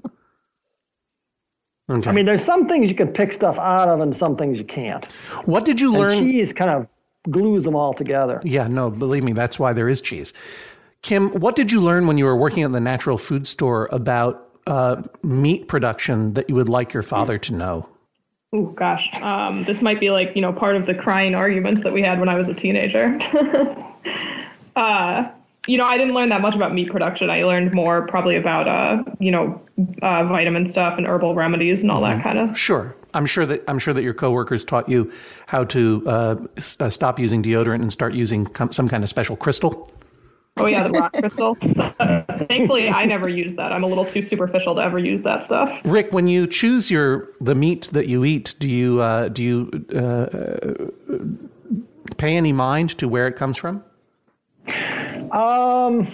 Okay. I mean, there's some things you can pick stuff out of and some things you can't. What did you and learn? Cheese kind of glues them all together. Yeah, no, believe me, that's why there is cheese. Kim, what did you learn when you were working at the natural food store about uh, meat production that you would like your father to know? Oh, gosh. Um, this might be like, you know, part of the crying arguments that we had when I was a teenager. uh, you know, I didn't learn that much about meat production. I learned more probably about, uh, you know, uh, vitamin stuff and herbal remedies and all mm-hmm. that kind of. Sure. I'm sure that I'm sure that your coworkers taught you how to uh, s- uh, stop using deodorant and start using com- some kind of special crystal. Oh, yeah, the rock crystal. Thankfully, I never use that. I'm a little too superficial to ever use that stuff. Rick, when you choose your the meat that you eat, do you uh, do you uh, pay any mind to where it comes from? Um.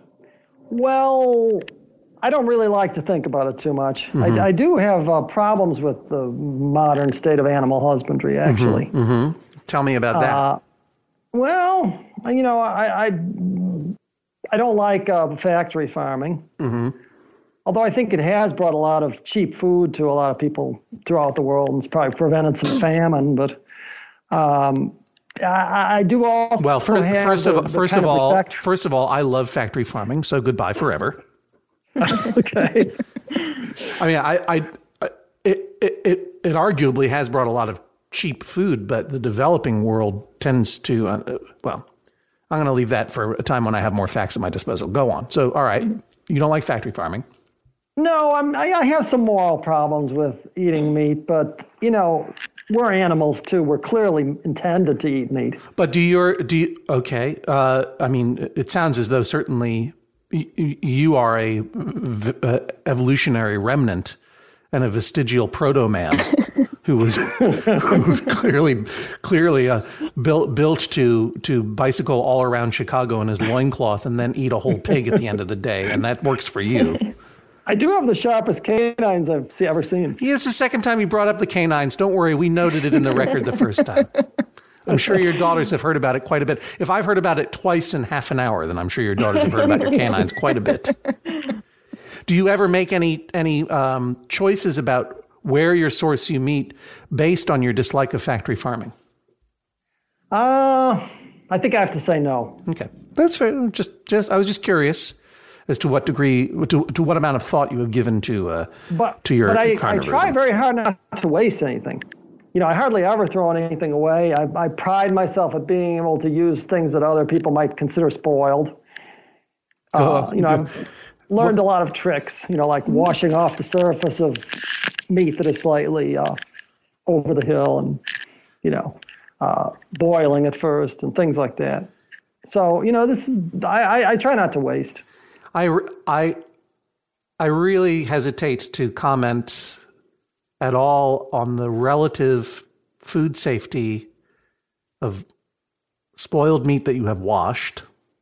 Well, I don't really like to think about it too much. Mm-hmm. I, I do have uh, problems with the modern state of animal husbandry, actually. Mm-hmm. Mm-hmm. Tell me about that. Uh, well, you know, I I, I don't like uh, factory farming. Mm-hmm. Although I think it has brought a lot of cheap food to a lot of people throughout the world, and it's probably prevented some famine. But um, I, I do also well. For, have first the, of the first kind of all, respect. first of all, I love factory farming. So goodbye forever. Okay. I mean, I, I, it, it, it, it arguably has brought a lot of cheap food, but the developing world tends to, uh, well, I'm going to leave that for a time when I have more facts at my disposal. Go on. So, all right, you don't like factory farming? No, I'm, I I have some moral problems with eating meat, but, you know, we're animals too. We're clearly intended to eat meat. But do your, do you, okay, uh, I mean, it sounds as though certainly you are a, a evolutionary remnant and a vestigial proto-man who was who was clearly clearly uh, built built to to bicycle all around Chicago in his loincloth and then eat a whole pig at the end of the day, and that works for you. I do have the sharpest canines I've see, ever seen. He is the second time he brought up the canines. Don't worry, we noted it in the record the first time. I'm sure your daughters have heard about it quite a bit. If I've heard about it twice in half an hour, then I'm sure your daughters have heard about your canines quite a bit. Do you ever make any any um, choices about where your source you meat based on your dislike of factory farming? Uh, I think I have to say no. Okay, that's fair. Just just I was just curious as to what degree, to to what amount of thought you have given to uh, but, to your but I, I carnivorism. try very hard not to waste anything. You know, I hardly ever throw anything away. I, I pride myself at being able to use things that other people might consider spoiled. Uh, uh, you know, I've learned what? a lot of tricks, you know, like washing off the surface of meat that is slightly uh, over the hill and, you know, uh, boiling it first and things like that. So, you know, this is, I, I, I try not to waste. I, I, I really hesitate to comment at all on the relative food safety of spoiled meat that you have washed,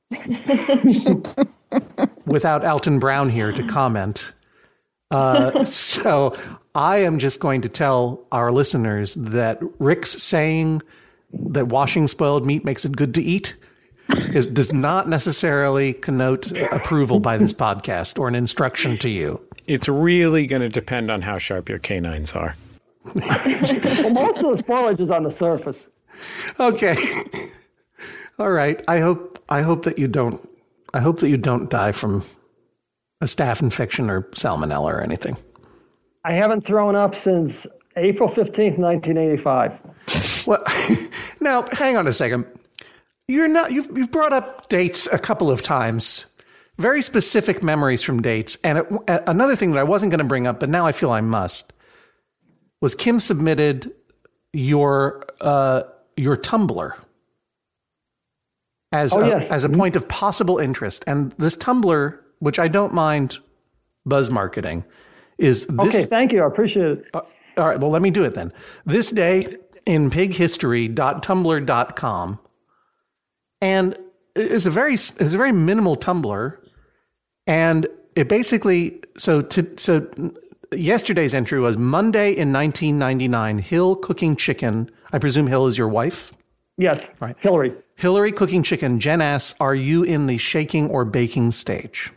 without Alton Brown here to comment. Uh, so I am just going to tell our listeners that Rick's saying that washing spoiled meat makes it good to eat is, does not necessarily connote approval by this podcast or an instruction to you. It's really going to depend on how sharp your canines are. Well, most of the spoilage is on the surface. Okay. All right. I hope I hope that you don't I hope that you don't die from a staph infection or salmonella or anything. I haven't thrown up since April fifteenth, nineteen eighty-five. Well, now hang on a second. You're not you've you've brought up dates a couple of times. Very specific memories from dates. And it, another thing that I wasn't going to bring up, but now I feel I must, was Kim submitted your uh, your Tumblr as oh, a, yes. as a point of possible interest. And this Tumblr, which I don't mind buzz marketing, is this. Okay, thank you. I appreciate it. Uh, all right, well, let me do it then. This day in pig history dot tumblr dot com, and it's a very it's a very minimal Tumblr, and it basically so to so yesterday's entry was Monday in nineteen ninety-nine. Hill cooking chicken. I presume Hill is your wife. Yes, right. Hillary. Hillary cooking chicken. Jen asks, "Are you in the shaking or baking stage?"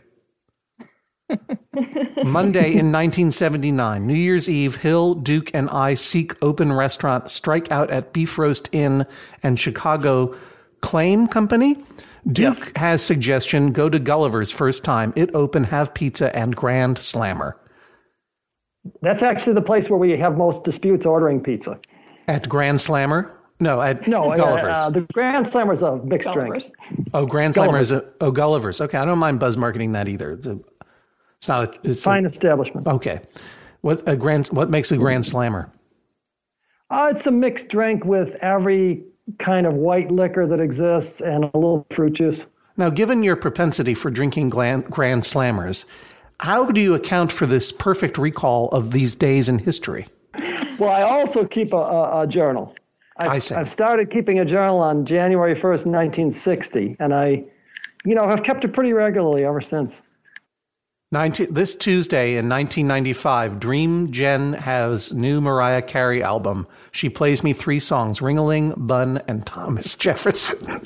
Monday in nineteen seventy-nine, New Year's Eve, Hill, Duke, and I seek open restaurant, strike out at Beef Roast Inn and Chicago Claim Company. Duke yes. has suggestion, go to Gulliver's first time. It open, have pizza, and Grand Slammer. That's actually the place where we have most disputes ordering pizza. At Grand Slammer? No, at no, Gulliver's. Uh, the Grand Slammer is a mixed Gulliver's. drink. Oh, Grand Slammer is a, oh, Gulliver's. Okay, I don't mind buzz marketing that either. The, It's not a it's fine a, establishment. Okay. What a grand what makes a Grand Slammer? Uh, it's a mixed drink with every kind of white liquor that exists and a little fruit juice. Now, given your propensity for drinking Grand, grand Slammers, how do you account for this perfect recall of these days in history? Well, I also keep a, a, a journal. I've, I see. I've started keeping a journal on January first, nineteen sixty, and I, you know, have kept it pretty regularly ever since. nineteen This Tuesday in nineteen ninety-five, Dream Jen has new Mariah Carey album. She plays me three songs, Ring-a-Ling, Bun, and Thomas Jefferson.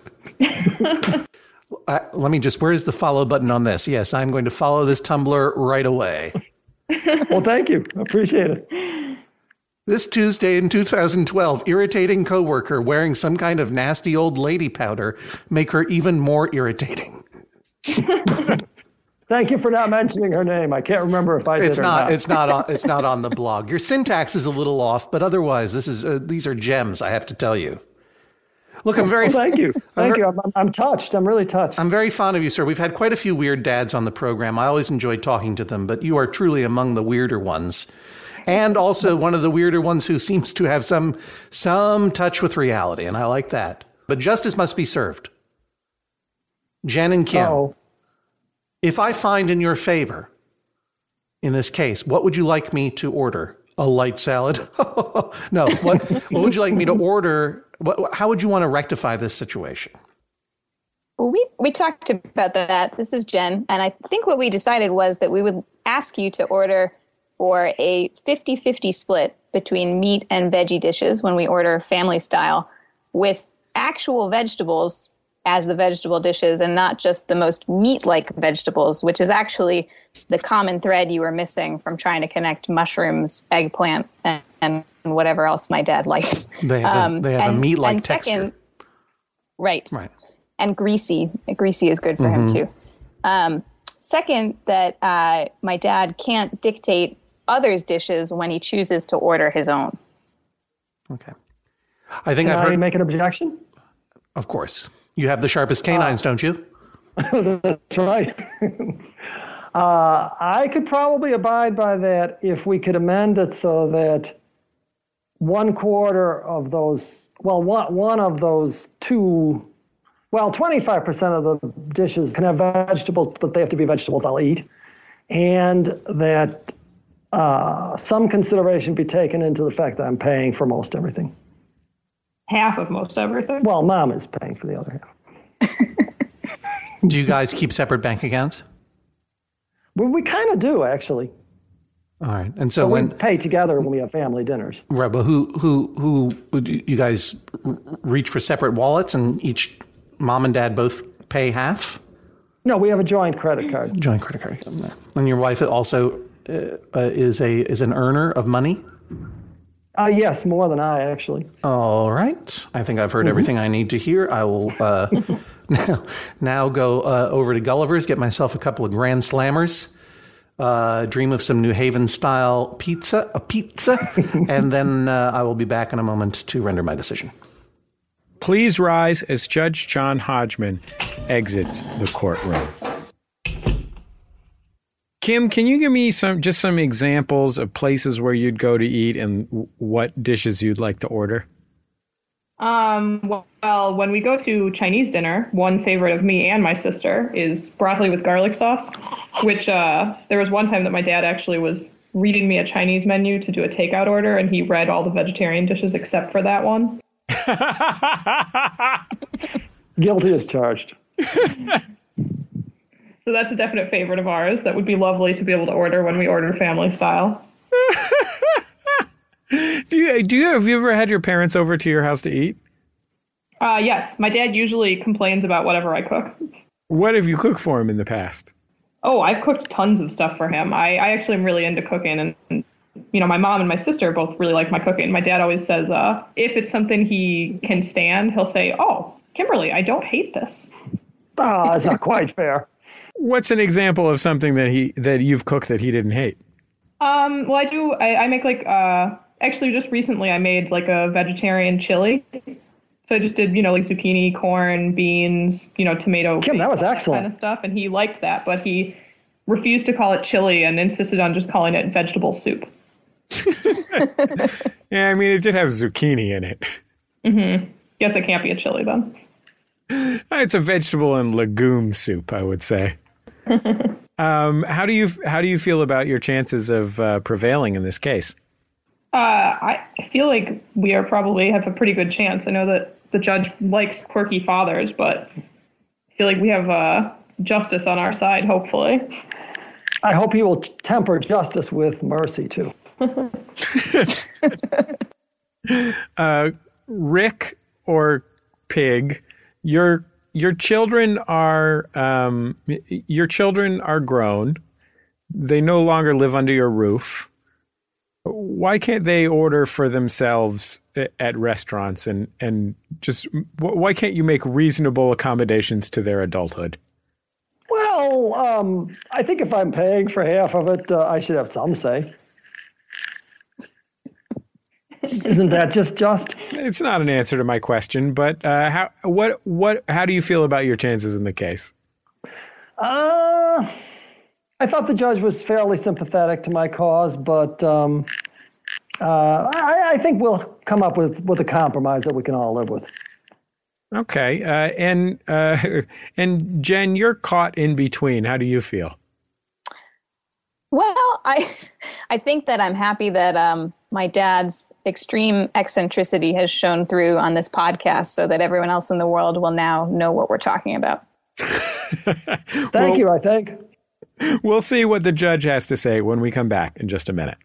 uh, let me just, where's the follow button on this? Yes, I'm going to follow this Tumblr right away. Well, thank you. Appreciate it. This Tuesday in two thousand twelve, irritating coworker wearing some kind of nasty old lady powder make her even more irritating. Thank you for not mentioning her name. I can't remember if I did it's or not, not. It's not. On, it's not on the blog. Your syntax is a little off, but otherwise, this is uh, these are gems. I have to tell you. Look, I'm very. Well, thank you. I'm Thank ver- you. I'm, I'm touched. I'm really touched. I'm very fond of you, sir. We've had quite a few weird dads on the program. I always enjoyed talking to them, but you are truly among the weirder ones, and also one of the weirder ones who seems to have some some touch with reality, and I like that. But justice must be served. Jen and Kim. Uh-oh. If I find in your favor, in this case, what would you like me to order? A light salad? No. What, what would you like me to order? What, how would you want to rectify this situation? Well, we, we talked about that. This is Jen. And I think what we decided was that we would ask you to order for a fifty-fifty split between meat and veggie dishes when we order family style, with actual vegetables as the vegetable dishes and not just the most meat-like vegetables, which is actually the common thread you were missing from trying to connect mushrooms, eggplant, and, and whatever else my dad likes. They have um, a, they have and, a meat-like and texture. Second, right. Right. And greasy. Greasy is good for Mm-hmm. him, too. Um, second, that uh, my dad can't dictate others' dishes when he chooses to order his own. Okay. I think Can I've I heard... make an objection? Of course. You have the sharpest canines, uh, don't you? That's right. uh, I could probably abide by that if we could amend it so that one quarter of those, well, one, one of those two, well, twenty-five percent of the dishes can have vegetables, but they have to be vegetables I'll eat. And that uh, some consideration be taken into the fact that I'm paying for most everything. Half of most everything. Well, Mom is paying for the other half. Do you guys keep separate bank accounts? Well, we kind of do, actually. All right. And so But when we pay together when we have family dinners. right, but who who who would you you guys r- reach for separate wallets and each mom and dad both pay half? No, we have a joint credit card. Joint credit card. And your wife also uh, uh, is a is an earner of money? Uh, yes, more than I, actually. All right. I think I've heard mm-hmm. everything I need to hear. I will uh, now, now go uh, over to Gulliver's, get myself a couple of Grand Slammers, uh, dream of some New Haven-style pizza, a pizza, and then uh, I will be back in a moment to render my decision. Please rise as Judge John Hodgman exits the courtroom. Kim, can you give me some just some examples of places where you'd go to eat and w- what dishes you'd like to order? Um, well, when we go to Chinese dinner, one favorite of me and my sister is broccoli with garlic sauce, which uh, there was one time that my dad actually was reading me a Chinese menu to do a takeout order, and he read all the vegetarian dishes except for that one. Guilty as charged. So that's a definite favorite of ours. That would be lovely to be able to order when we order family style. do you do you have you ever had your parents over to your house to eat? Uh, yes, my dad usually complains about whatever I cook. What have you cooked for him in the past? Oh, I've cooked tons of stuff for him. I, I actually am really into cooking, and, and you know, my mom and my sister both really like my cooking. My dad always says, uh, if it's something he can stand, he'll say, "Oh, Kimberly, I don't hate this." Ah, that's not quite fair. What's an example of something that he that you've cooked that he didn't hate? Um, well, I do. I, I make like uh, actually just recently I made like a vegetarian chili. So I just did, you know, like zucchini, corn, beans, you know, tomato. Kim, that was that excellent. Kind of stuff, and he liked that, but he refused to call it chili and insisted on just calling it vegetable soup. Yeah, I mean, it did have zucchini in it. Mm-hmm. Guess it can't be a chili then. It's a vegetable and legume soup, I would say. um, how do you how do you feel about your chances of uh, prevailing in this case? Uh, I feel like we are probably have a pretty good chance. I know that the judge likes quirky fathers, but I feel like we have uh, justice on our side, hopefully. I hope he will temper justice with mercy, too. uh, Rick or Pig, your your children are um, your children are grown. They no longer live under your roof. Why can't they order for themselves at restaurants and, and just why can't you make reasonable accommodations to their adulthood? Well, um, I think if I'm paying for half of it, uh, I should have some say. Isn't that just just? It's not an answer to my question, but uh, how what what how do you feel about your chances in the case? Uh, I thought the judge was fairly sympathetic to my cause, but um, uh, I, I think we'll come up with, with a compromise that we can all live with. Okay, uh, and uh, and Jen, you're caught in between. How do you feel? Well, I I think that I'm happy that um, my dad's extreme eccentricity has shown through on this podcast, so that everyone else in the world will now know what we're talking about. Thank well, you, I think. We'll see what the judge has to say when we come back in just a minute.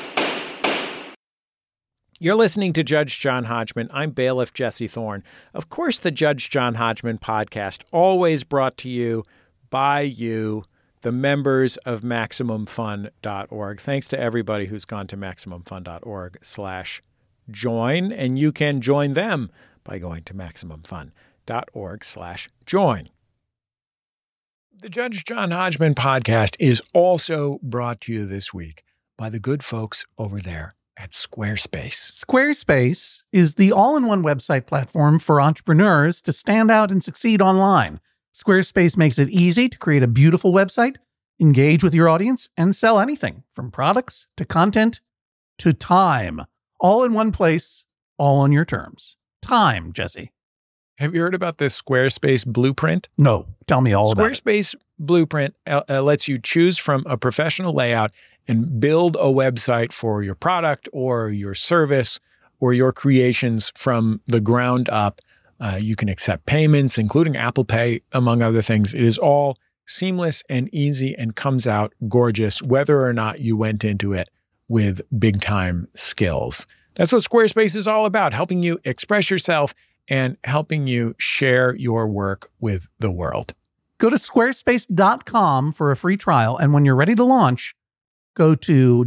You're listening to Judge John Hodgman. I'm bailiff Jesse Thorne. Of course, the Judge John Hodgman podcast, always brought to you by you, the members of Maximum Fun dot org. Thanks to everybody who's gone to Maximum Fun dot org slash join, and you can join them by going to Maximum Fun dot org slash join. The Judge John Hodgman podcast is also brought to you this week by the good folks over there at Squarespace. Squarespace is the all-in-one website platform for entrepreneurs to stand out and succeed online. Squarespace makes it easy to create a beautiful website, engage with your audience, and sell anything from products to content to time. All in one place, all on your terms. Time, Jesse. Have you heard about this Squarespace blueprint? No, tell me all about it. Squarespace blueprint uh, lets you choose from a professional layout and build a website for your product or your service or your creations from the ground up. Uh, you can accept payments, including Apple Pay, among other things. It is all seamless and easy and comes out gorgeous, whether or not you went into it with big time skills. That's what Squarespace is all about, helping you express yourself and helping you share your work with the world. Go to squarespace dot com for a free trial. And when you're ready to launch, go to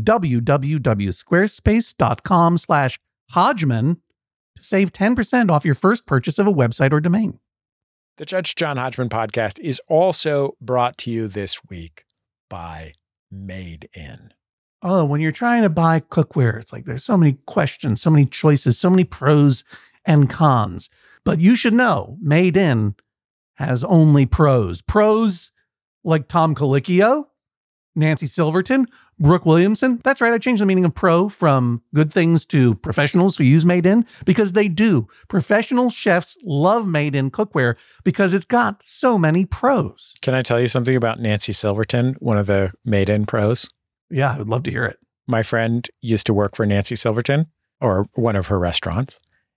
www.squarespace.com slash Hodgman to save ten percent off your first purchase of a website or domain. The Judge John Hodgman podcast is also brought to you this week by Made In. Oh, when you're trying to buy cookware, it's like there's so many questions, so many choices, so many pros and cons. But you should know, Made In has only pros. Pros like Tom Colicchio, Nancy Silverton, Brooke Williamson. That's right, I changed the meaning of pro from good things to professionals who use Made In, because they do. Professional chefs love Made In cookware because it's got so many pros. Can I tell you something about Nancy Silverton, one of the Made In pros? Yeah, I would love to hear it. My friend used to work for Nancy Silverton, or one of her restaurants.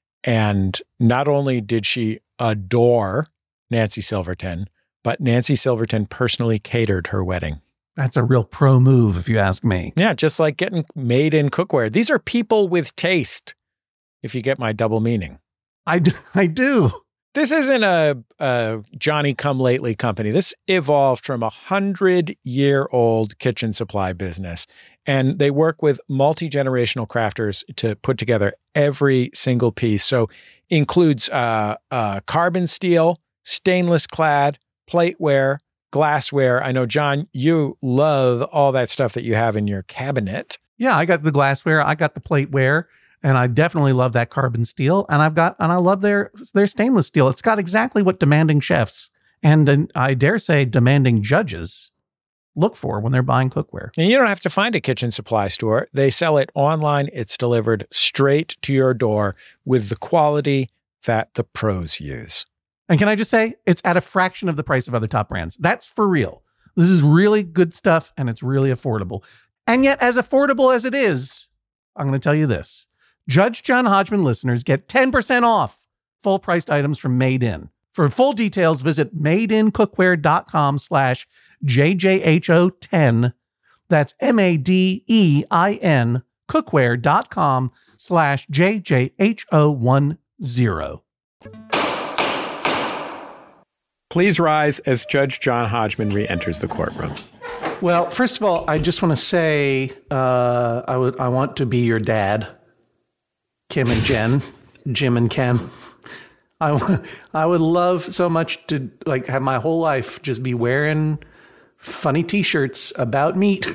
And not only did she adore Nancy Silverton, but Nancy Silverton personally catered her wedding. That's a real pro move, if you ask me. Yeah, just like getting Made In cookware. These are people with taste, if you get my double meaning. I do. I do. This isn't a, a Johnny-come-lately company. This evolved from a hundred-year-old kitchen supply business, and they work with multi-generational crafters to put together every single piece. So includes uh, uh, carbon steel, stainless clad, plateware, glassware. I know, John, you love all that stuff that you have in your cabinet. Yeah, I got the glassware, I got the plateware, and I definitely love that carbon steel. And I've got, and I love their their stainless steel. It's got exactly what demanding chefs and, and I dare say demanding judges look for when they're buying cookware. And you don't have to find a kitchen supply store. They sell it online. It's delivered straight to your door with the quality that the pros use. And can I just say, it's at a fraction of the price of other top brands. That's for real. This is really good stuff, and it's really affordable. And yet, as affordable as it is, I'm going to tell you this. Judge John Hodgman listeners get ten percent off full-priced items from Made In. For full details, visit madeincookware.com slash JJHO10. That's M-A-D-E-I-N cookware.com slash JJHO10. Please rise as Judge John Hodgman re-enters the courtroom. Well, first of all, I just want to say uh, I would I want to be your dad, Kim and Jen, Jim and Ken. I, w- I would love so much to like have my whole life just be wearing funny T-shirts about meat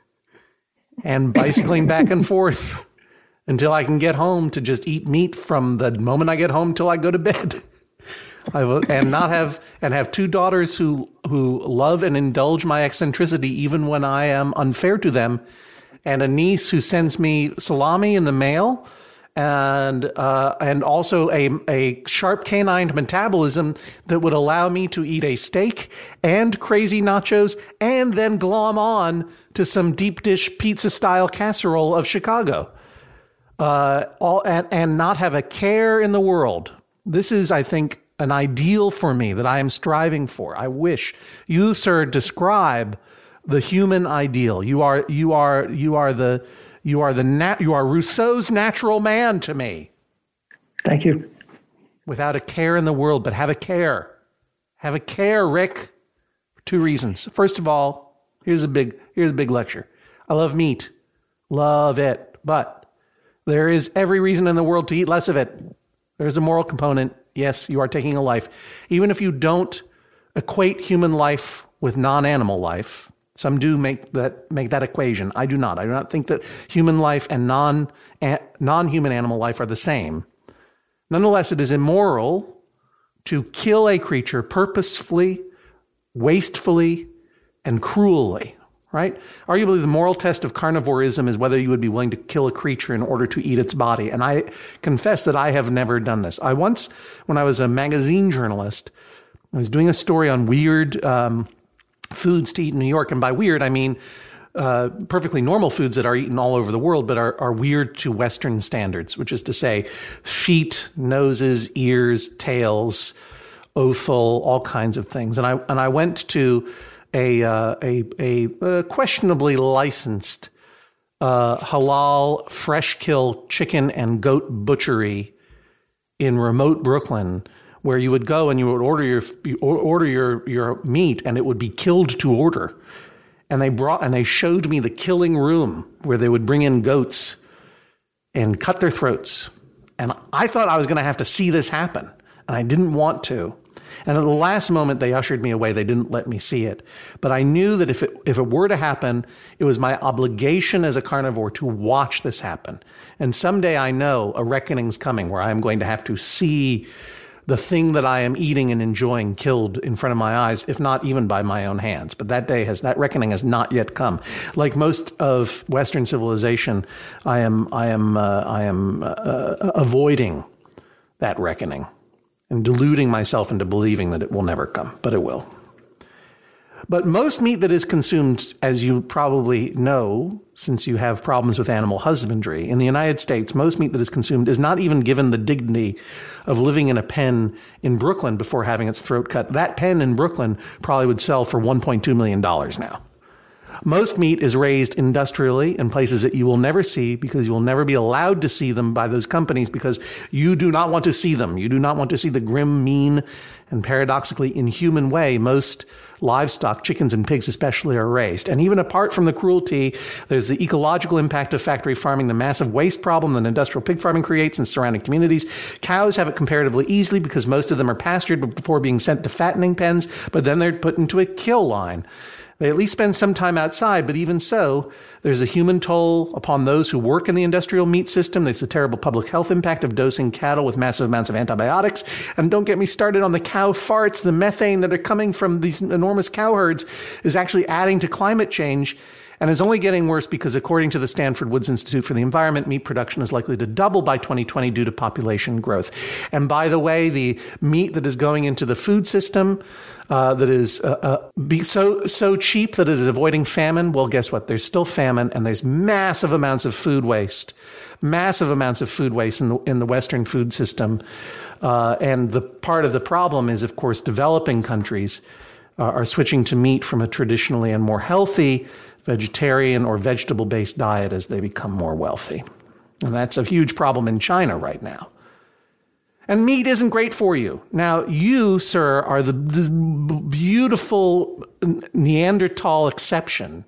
and bicycling back and forth until I can get home to just eat meat from the moment I get home till I go to bed. I will, and not have and have two daughters who who love and indulge my eccentricity even when I am unfair to them, and a niece who sends me salami in the mail, and uh, and also a a sharp canine metabolism that would allow me to eat a steak and crazy nachos and then glom on to some deep dish pizza style casserole of Chicago, uh, all and, and not have a care in the world. This is, I think, an ideal for me that I am striving for. I wish you, sir, describe the human ideal. You are, you are, you are the, you are the, nat, you are Rousseau's natural man to me. Thank you. Without a care in the world, but have a care. Have a care, Rick. For two reasons. First of all, here's a big, here's a big lecture. I love meat. Love it. But there is every reason in the world to eat less of it. There's a moral component. Yes, you are taking a life. Even if you don't equate human life with non-animal life, some do make that make that equation. I do not. I do not think that human life and non, non-human animal life are the same. Nonetheless, it is immoral to kill a creature purposefully, wastefully, and cruelly. Right? Arguably, the moral test of carnivorism is whether you would be willing to kill a creature in order to eat its body. And I confess that I have never done this. I once, when I was a magazine journalist, I was doing a story on weird um, foods to eat in New York. And by weird, I mean uh, perfectly normal foods that are eaten all over the world, but are, are weird to Western standards, which is to say feet, noses, ears, tails, offal, all kinds of things. And I and I went to a uh, a, a a questionably licensed uh, halal fresh kill chicken and goat butchery in remote Brooklyn, where you would go and you would order your you order your your meat, and it would be killed to order. And they brought and they showed me the killing room where they would bring in goats and cut their throats. And I thought I was going to have to see this happen, and I didn't want to. And at the last moment, they ushered me away. They didn't let me see it. But I knew that if it if it were to happen, it was my obligation as a carnivore to watch this happen. And someday I know a reckoning's coming where I am going to have to see the thing that I am eating and enjoying killed in front of my eyes, if not even by my own hands. But that day has, that reckoning has not yet come. Like most of Western civilization, I am, I am, uh, I am uh, uh, avoiding that reckoning and deluding myself into believing that it will never come, but it will. But most meat that is consumed, as you probably know, since you have problems with animal husbandry, in the United States, most meat that is consumed is not even given the dignity of living in a pen in Brooklyn before having its throat cut. That pen in Brooklyn probably would sell for one point two million dollars now. Most meat is raised industrially in places that you will never see because you will never be allowed to see them by those companies because you do not want to see them. You do not want to see the grim, mean, and paradoxically inhuman way most livestock, chickens and pigs especially, are raised. And even apart from the cruelty, there's the ecological impact of factory farming, the massive waste problem that industrial pig farming creates in surrounding communities. Cows have it comparatively easily because most of them are pastured before being sent to fattening pens, but then they're put into a kill line. They at least spend some time outside, but even so, there's a human toll upon those who work in the industrial meat system. There's the terrible public health impact of dosing cattle with massive amounts of antibiotics. And don't get me started on the cow farts. The methane that are coming from these enormous cow herds is actually adding to climate change. And is only getting worse because, according to the Stanford Woods Institute for the Environment, meat production is likely to double by twenty twenty due to population growth. And by the way, the meat that is going into the food system uh, that is uh, uh, be so so cheap that it is avoiding famine, well, guess what? There's still famine, and there's massive amounts of food waste, massive amounts of food waste in the in the Western food system. Uh, and the part of the problem is, of course, developing countries uh, are switching to meat from a traditionally and more healthy vegetarian or vegetable-based diet as they become more wealthy. And that's a huge problem in China right now. And meat isn't great for you. Now, you, sir, are the, the beautiful Neanderthal exception.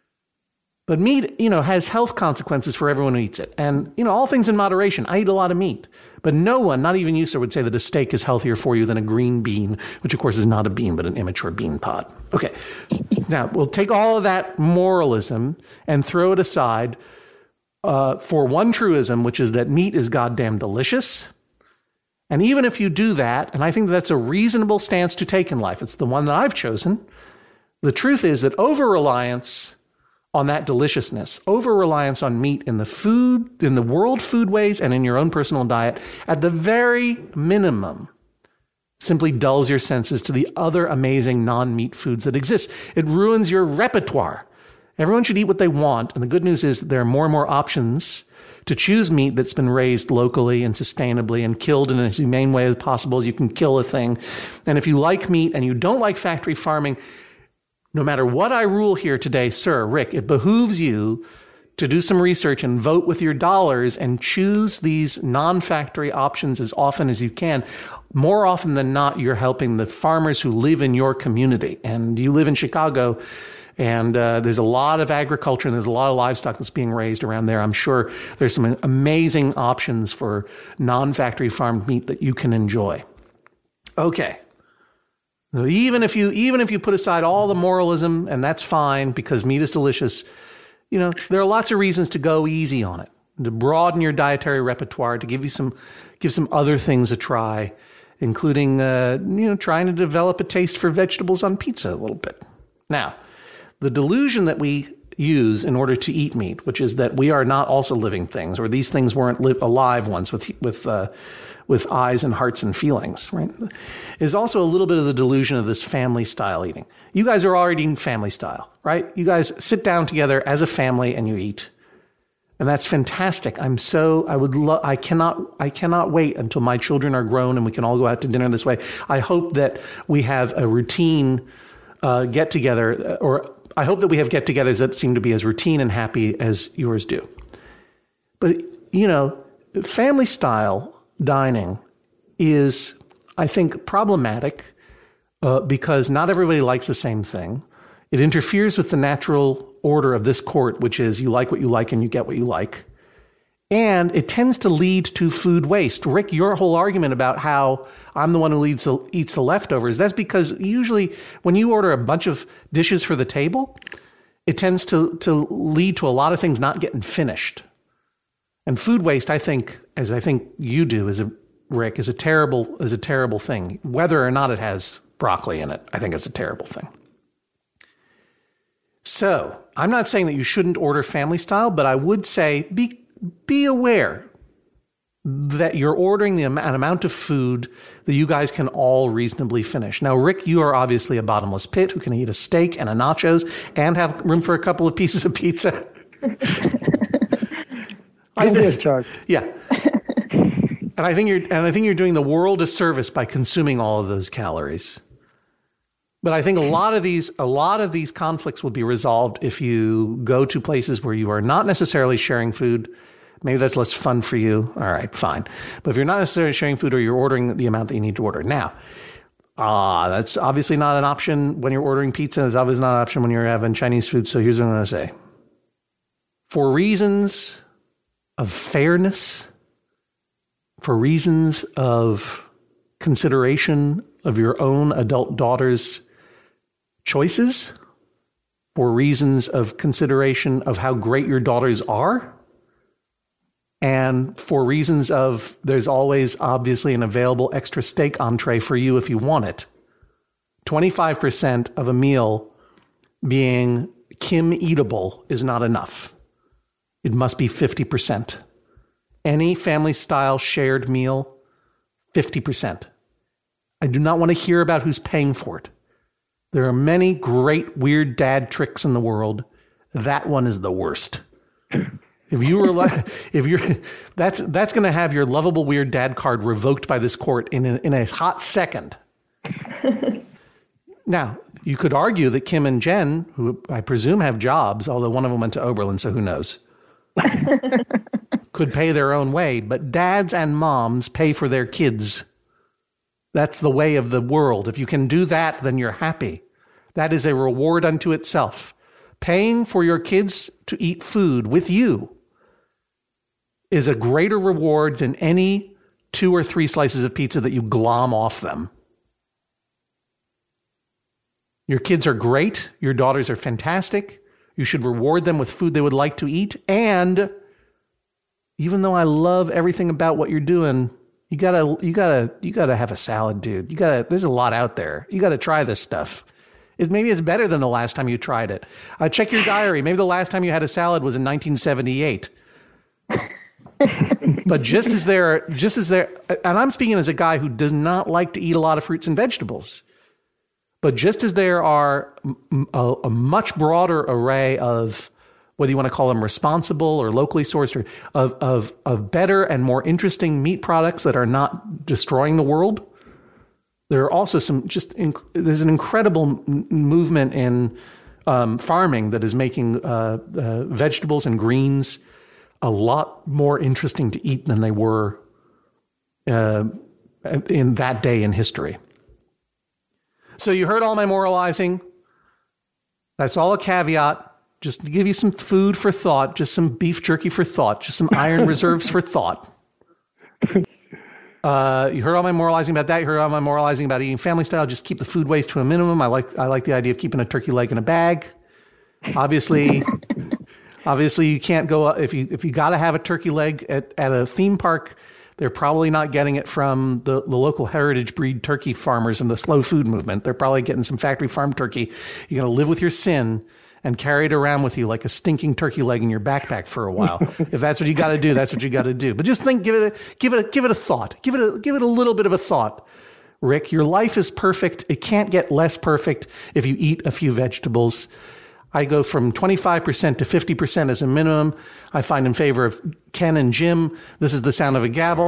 But meat, you know, has health consequences for everyone who eats it. And, you know, all things in moderation. I eat a lot of meat. But no one, not even you, sir, would say that a steak is healthier for you than a green bean, which, of course, is not a bean, but an immature bean pod. Okay. Now, we'll take all of that moralism and throw it aside uh, for one truism, which is that meat is goddamn delicious. And even if you do that, and I think that's a reasonable stance to take in life, it's the one that I've chosen, the truth is that over-reliance on that deliciousness, over-reliance on meat in the food, in the world foodways and in your own personal diet, at the very minimum, simply dulls your senses to the other amazing non-meat foods that exist. It ruins your repertoire. Everyone should eat what they want, and the good news is that there are more and more options to choose meat that's been raised locally and sustainably and killed in as humane way as possible as you can kill a thing. And if you like meat and you don't like factory farming, no matter what I rule here today, sir, Rick, it behooves you to do some research and vote with your dollars and choose these non-factory options as often as you can. More often than not, you're helping the farmers who live in your community. And you live in Chicago, and uh, there's a lot of agriculture and there's a lot of livestock that's being raised around there. I'm sure there's some amazing options for non-factory farmed meat that you can enjoy. Okay. Even if you even if you put aside all the moralism, and that's fine because meat is delicious, you know, there are lots of reasons to go easy on it, to broaden your dietary repertoire, to give you some give some other things a try, including uh, you know, trying to develop a taste for vegetables on pizza a little bit. Now, the delusion that we use in order to eat meat, which is that we are not also living things, or these things weren't li- alive once with with uh, with eyes and hearts and feelings, right? Is also a little bit of the delusion of this family style eating. You guys are already eating family style, right? You guys sit down together as a family and you eat. And that's fantastic. I'm so, I would love, I cannot, I cannot wait until my children are grown and we can all go out to dinner this way. I hope that we have a routine uh, get together, or I hope that we have get togethers that seem to be as routine and happy as yours do. But, you know, family style dining is, I think, problematic uh, because not everybody likes the same thing. It interferes with the natural order of this court, which is you like what you like and you get what you like. And it tends to lead to food waste. Rick, your whole argument about how I'm the one who leads the, eats the leftovers, that's because usually when you order a bunch of dishes for the table, it tends to, to lead to a lot of things not getting finished. And food waste, I think, as I think you do, is a Rick, is a terrible is a terrible thing. Whether or not it has broccoli in it, I think it's a terrible thing. So I'm not saying that you shouldn't order family style, but I would say be be aware that you're ordering the am- an amount of food that you guys can all reasonably finish. Now, Rick, you are obviously a bottomless pit who can eat a steak and a nachos and have room for a couple of pieces of pizza. I discharge. Yeah. And I think you're and I think you're doing the world a service by consuming all of those calories. But I think a lot of these a lot of these conflicts will be resolved if you go to places where you are not necessarily sharing food. Maybe that's less fun for you. All right, fine. But if you're not necessarily sharing food, or you're ordering the amount that you need to order. Now, ah, uh, that's obviously not an option when you're ordering pizza. It's obviously not an option when you're having Chinese food. So here's what I'm going to say. For reasons of fairness, for reasons of consideration of your own adult daughter's choices, for reasons of consideration of how great your daughters are, and for reasons of there's always obviously an available extra steak entree for you if you want it, twenty-five percent of a meal being Kim eatable is not enough. It must be fifty percent. Any family style shared meal, fifty percent. I do not want to hear about who's paying for it. There are many great weird dad tricks in the world. That one is the worst. If you were, if you're, that's that's going to have your lovable weird dad card revoked by this court in a, in a hot second. Now, you could argue that Kim and Jen, who I presume have jobs, although one of them went to Oberlin, so who knows, could pay their own way, but dads and moms pay for their kids. That's the way of the world. If you can do that, then you're happy. That is a reward unto itself. Paying for your kids to eat food with you is a greater reward than any two or three slices of pizza that you glom off them. Your kids are great. Your daughters are fantastic. You should reward them with food they would like to eat. And even though I love everything about what you're doing, you gotta, you gotta, you gotta have a salad, dude. You gotta, there's a lot out there. You gotta try this stuff. It, maybe it's better than the last time you tried it. Uh, check your diary. Maybe the last time you had a salad was in nineteen seventy-eight. But just as there, just as there, and I'm speaking as a guy who does not like to eat a lot of fruits and vegetables. But just as there are a, a much broader array of, whether you want to call them responsible or locally sourced, or of, of, of better and more interesting meat products that are not destroying the world, there are also some just, inc- there's an incredible m- movement in um, farming that is making uh, uh, vegetables and greens a lot more interesting to eat than they were uh, in that day in history. So you heard all my moralizing. That's all a caveat. Just to give you some food for thought, just some beef jerky for thought, just some iron reserves for thought. Uh, you heard all my moralizing about that. You heard all my moralizing about eating family style. Just keep the food waste to a minimum. I like I like the idea of keeping a turkey leg in a bag. Obviously, obviously you can't go if you if you got to have a turkey leg at, at a theme park. They're probably not getting it from the, the local heritage breed turkey farmers and the slow food movement. They're probably getting some factory farm turkey. You're going to live with your sin and carry it around with you like a stinking turkey leg in your backpack for a while. If that's what you got to do, that's what you got to do. But just think, give it a, give it a, give it a thought. Give it a, give it a little bit of a thought. Rick, your life is perfect. It can't get less perfect if you eat a few vegetables. I go from twenty-five percent to fifty percent as a minimum. I find in favor of Ken and Jim. This is the sound of a gavel.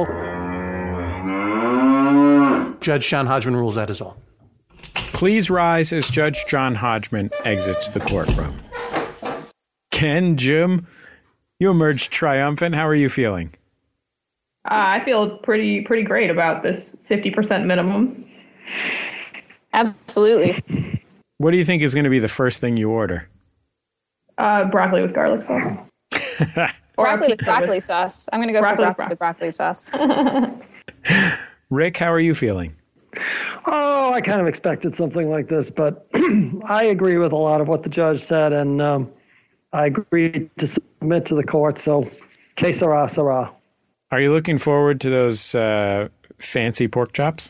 Judge John Hodgman rules that is all. Please rise as Judge John Hodgman exits the courtroom. Ken, Jim, you emerged triumphant. How are you feeling? Uh, I feel pretty pretty great about this fifty percent minimum. Absolutely. What do you think is going to be the first thing you order? Uh, broccoli with garlic sauce. Or broccoli with broccoli sauce. I'm going to go broccoli for broccoli with broccoli sauce. Rick, how are you feeling? Oh, I kind of expected something like this, but I agree with a lot of what the judge said, and um, I agreed to submit to the court, so que sera, sera. Are you looking forward to those uh, fancy pork chops?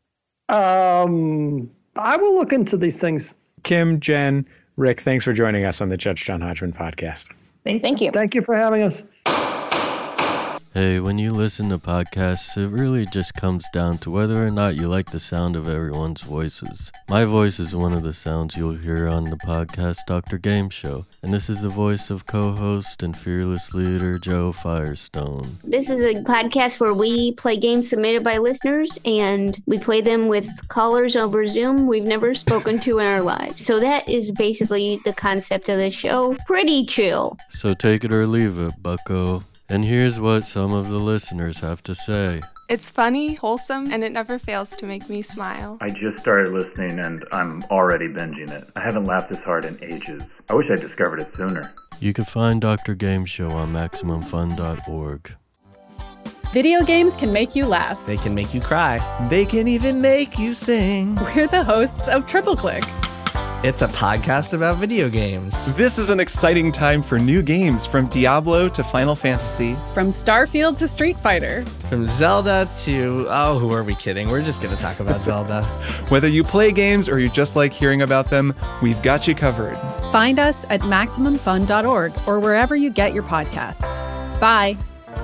Um, I will look into these things. Kim, Jen, Rick, thanks for joining us on the Judge John Hodgman podcast. Thank, Thank you. Thank you for having us. Hey, when you listen to podcasts, it really just comes down to whether or not you like the sound of everyone's voices. My voice is one of the sounds you'll hear on the podcast Doctor Game Show, and this is the voice of co-host and fearless leader Joe Firestone. This is a podcast where we play games submitted by listeners, and we play them with callers over Zoom we've never spoken to in our lives. So that is basically the concept of the show. Pretty chill. So take it or leave it, bucko. And here's what some of the listeners have to say. It's funny, wholesome, and it never fails to make me smile. I just started listening and I'm already binging it. I haven't laughed this hard in ages. I wish I discovered it sooner. You can find Doctor Game Show on Maximum Fun dot org. Video games can make you laugh. They can make you cry. They can even make you sing. We're the hosts of Triple Click. It's a podcast about video games. This is an exciting time for new games, from Diablo to Final Fantasy. From Starfield to Street Fighter. From Zelda to... Oh, who are we kidding? We're just going to talk about Zelda. Whether you play games or you just like hearing about them, we've got you covered. Find us at Maximum Fun dot org or wherever you get your podcasts. Bye.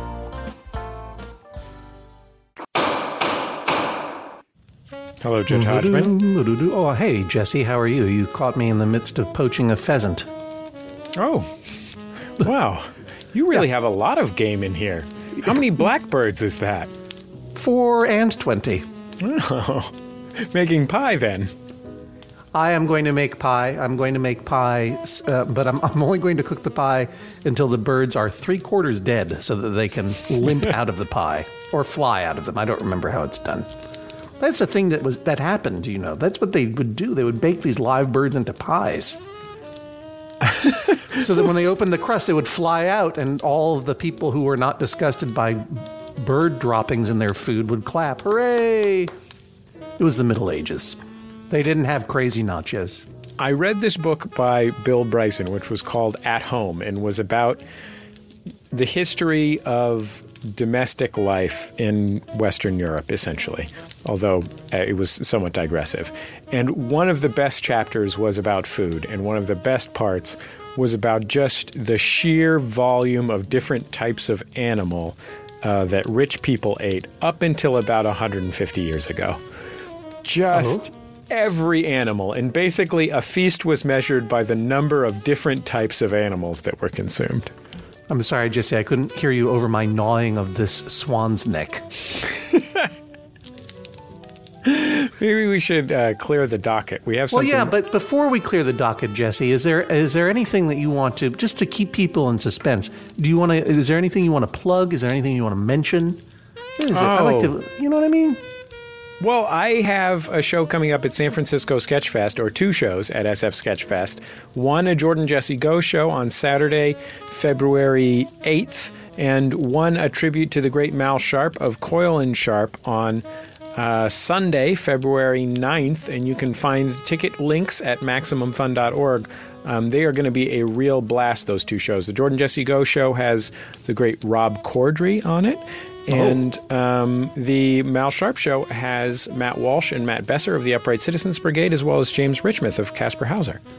Hello, Judge Hodgman. Oh, hey, Jesse, how are you? You caught me in the midst of poaching a pheasant. Oh, wow. You really yeah. have a lot of game in here. How many blackbirds is that? Four and twenty. Oh, making pie, then. I am going to make pie. I'm going to make pie, uh, but I'm, I'm only going to cook the pie until the birds are three quarters dead so that they can limp out of the pie or fly out of them. I don't remember how it's done. That's a thing that was that happened, you know. That's what they would do. They would bake these live birds into pies. So that when they opened the crust, they would fly out, and all of the people who were not disgusted by bird droppings in their food would clap. Hooray! It was the Middle Ages. They didn't have crazy nachos. I read this book by Bill Bryson, which was called At Home, and was about the history of domestic life in Western Europe, essentially, although uh, it was somewhat digressive. And one of the best chapters was about food, and one of the best parts was about just the sheer volume of different types of animal uh, that rich people ate up until about one hundred fifty years ago. Just oh. every animal. And basically a feast was measured by the number of different types of animals that were consumed. I'm sorry, Jesse, I couldn't hear you over my gnawing of this swan's neck. Maybe we should uh, clear the docket. We have something... Well, yeah, but before we clear the docket, Jesse, is there is there anything that you want to, just to keep people in suspense, do you want to, is there anything you want to plug? Is there anything you want to mention? What is oh. it? I like to, you know what I mean? Well, I have a show coming up at San Francisco Sketchfest, or two shows at S F Sketchfest. One, a Jordan Jesse Go show on Saturday, February eighth, and one, a tribute to the great Mal Sharp of Coil and Sharp on uh, Sunday, February ninth, and you can find ticket links at Maximum Fun dot org. Um, they are going to be a real blast, those two shows. The Jordan Jesse Go show has the great Rob Corddry on it. And um, the Mal Sharp show has Matt Walsh and Matt Besser of the Upright Citizens Brigade, as well as James Richmouth of Casper Hauser.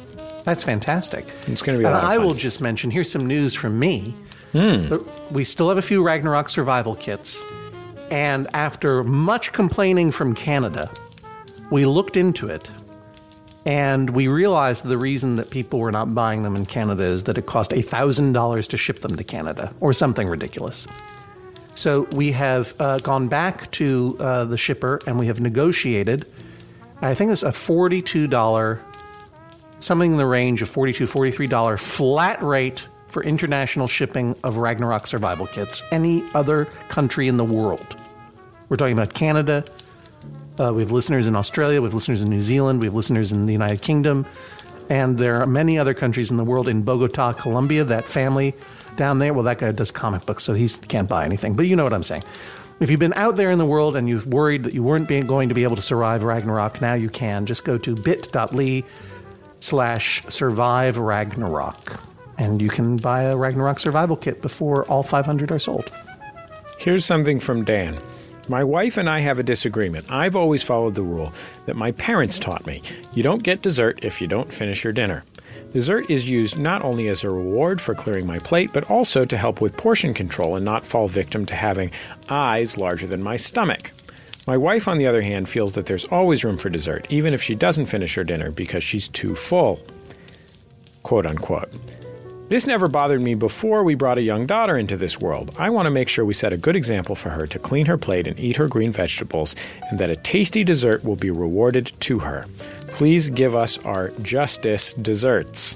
That's fantastic. It's going to be a and lot of I fun. will just mention, here's some news from me. Mm. We still have a few Ragnarok survival kits. And after much complaining from Canada, we looked into it. And we realized the reason that people were not buying them in Canada is that it cost one thousand dollars to ship them to Canada, or something ridiculous. So we have uh, gone back to uh, the shipper, and we have negotiated, I think it's a forty-two dollars, something in the range of forty-two dollars, forty-three dollars flat rate for international shipping of Ragnarok survival kits, any other country in the world. We're talking about Canada. Uh, we have listeners in Australia. We have listeners in New Zealand. We have listeners in the United Kingdom. And there are many other countries in the world. In Bogota, Colombia, that family down there, well, that guy does comic books, so he can't buy anything. But you know what I'm saying. If you've been out there in the world and you've worried that you weren't being, going to be able to survive Ragnarok, now you can. Just go to bit.ly slash survive Ragnarok. And you can buy a Ragnarok survival kit before all five hundred are sold. Here's something from Dan. My wife and I have a disagreement. I've always followed the rule that my parents taught me. You don't get dessert if you don't finish your dinner. Dessert is used not only as a reward for clearing my plate, but also to help with portion control and not fall victim to having eyes larger than my stomach. My wife, on the other hand, feels that there's always room for dessert, even if she doesn't finish her dinner because she's too full. Quote unquote. This never bothered me before we brought a young daughter into this world. I want to make sure we set a good example for her to clean her plate and eat her green vegetables, and that a tasty dessert will be rewarded to her. Please give us our Justice desserts.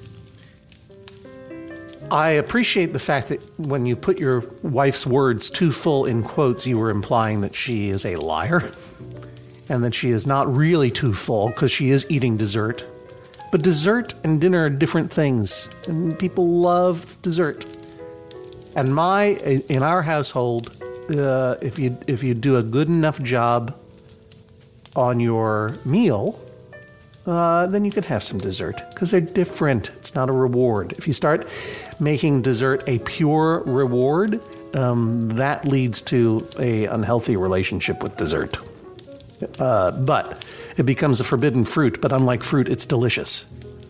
I appreciate the fact that when you put your wife's words too full in quotes, you were implying that she is a liar and that she is not really too full because she is eating dessert. But dessert and dinner are different things, and people love dessert. And my in our household, uh, if you if you do a good enough job on your meal, uh, then you can have some dessert because they're different. It's not a reward. If you start making dessert a pure reward, um, that leads to a unhealthy relationship with dessert. Uh, but it becomes a forbidden fruit, but unlike fruit, it's delicious.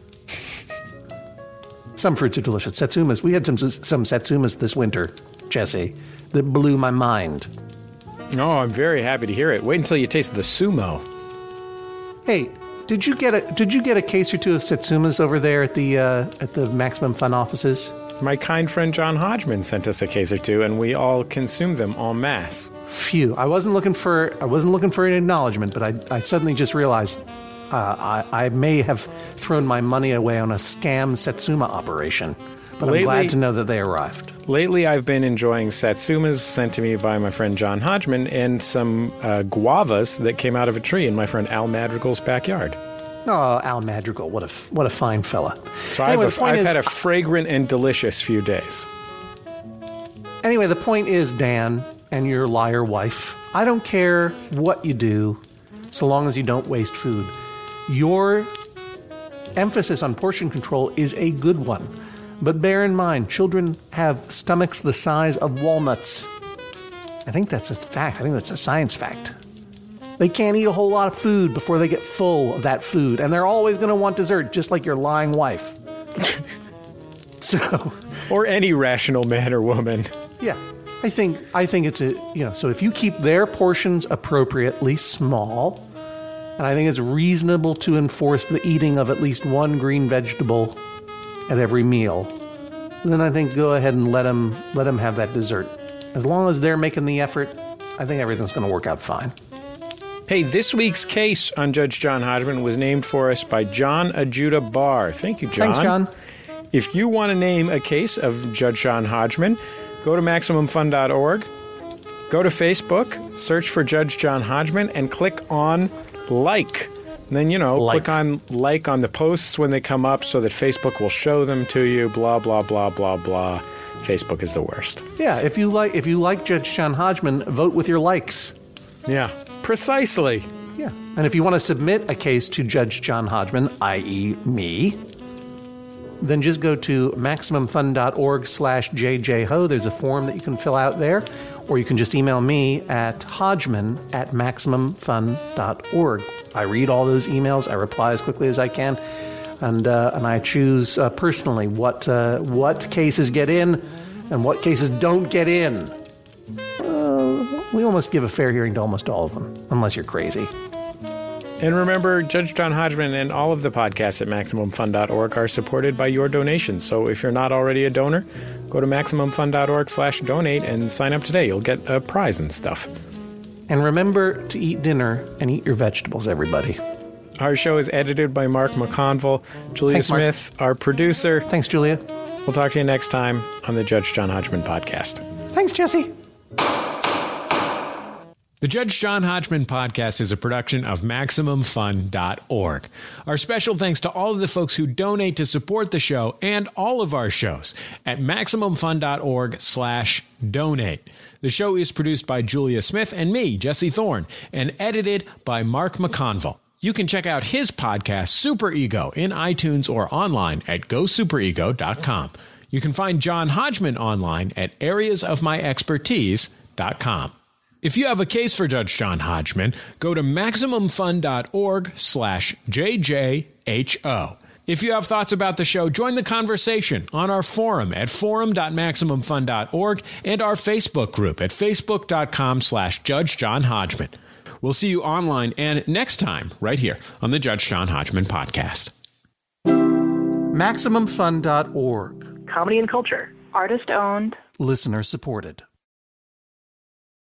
Some fruits are delicious. Satsumas. We had some some satsumas this winter, Jesse, that blew my mind. Oh, I'm very happy to hear it. Wait until you taste the sumo. Hey, did you get a did you get a case or two of satsumas over there at the uh, at the Maximum Fun offices? My kind friend John Hodgman sent us a case or two, and we all consumed them en masse. Phew! I wasn't looking for I wasn't looking for an acknowledgement, but I I suddenly just realized uh, I I may have thrown my money away on a scam Satsuma operation. But lately, I'm glad to know that they arrived. Lately, I've been enjoying satsumas sent to me by my friend John Hodgman and some uh, guavas that came out of a tree in my friend Al Madrigal's backyard. Oh, Al Madrigal, what a what a fine fella. So anyway, I've, I've is, had a fragrant and delicious few days. Anyway, the point is, Dan, and your liar wife, I don't care what you do, so long as you don't waste food. Your emphasis on portion control is a good one. But bear in mind, children have stomachs the size of walnuts. I think that's a fact. I think that's a science fact. They can't eat a whole lot of food before they get full of that food. And they're always going to want dessert, just like your lying wife. So, or any rational man or woman. Yeah. I think I think it's a, you know, so if you keep their portions appropriately small, and I think it's reasonable to enforce the eating of at least one green vegetable at every meal, then I think go ahead and let them let them have that dessert. As long as they're making the effort, I think everything's going to work out fine. Hey, this week's case on Judge John Hodgman was named for us by John Ajuda Barr. Thank you, John. Thanks, John. If you want to name a case of Judge John Hodgman, go to Maximum Fun dot org, go to Facebook, search for Judge John Hodgman, and click on like. And then, you know, like. click on like on the posts when they come up so that Facebook will show them to you, blah, blah, blah, blah, blah. Facebook is the worst. Yeah, if you like if you like Judge John Hodgman, vote with your likes. Yeah, precisely. Yeah. And if you want to submit a case to Judge John Hodgman, that is me, then just go to MaximumFun.org slash JJHo. There's a form that you can fill out there. Or you can just email me at Hodgman at MaximumFun dot org. I read all those emails. I reply as quickly as I can. And uh, and I choose uh, personally what uh, what cases get in and what cases don't get in. Uh, we almost give a fair hearing to almost all of them, unless you're crazy. And remember, Judge John Hodgman and all of the podcasts at Maximum Fun dot org are supported by your donations. So if you're not already a donor, go to Maximum Fun dot org slash donate and sign up today. You'll get a prize and stuff. And remember to eat dinner and eat your vegetables, everybody. Our show is edited by Mark McConville. Julia Thanks, Smith, Mark. our producer. Thanks, Julia. We'll talk to you next time on the Judge John Hodgman podcast. Thanks, Jesse. The Judge John Hodgman podcast is a production of Maximum Fun dot org. Our special thanks to all of the folks who donate to support the show and all of our shows at Maximum Fun dot org slash donate. The show is produced by Julia Smith and me, Jesse Thorne, and edited by Mark McConville. You can check out his podcast, Super Ego, in iTunes or online at go super ego dot com. You can find John Hodgman online at areas of my expertise dot com. If you have a case for Judge John Hodgman, go to Maximum Fun dot org slash J J H O. If you have thoughts about the show, join the conversation on our forum at forum dot maximum fun dot org and our Facebook group at facebook dot com slash Judge John Hodgman. We'll see you online and next time right here on the Judge John Hodgman podcast. Maximum Fun dot org. Comedy and culture. Artist owned. Listener supported.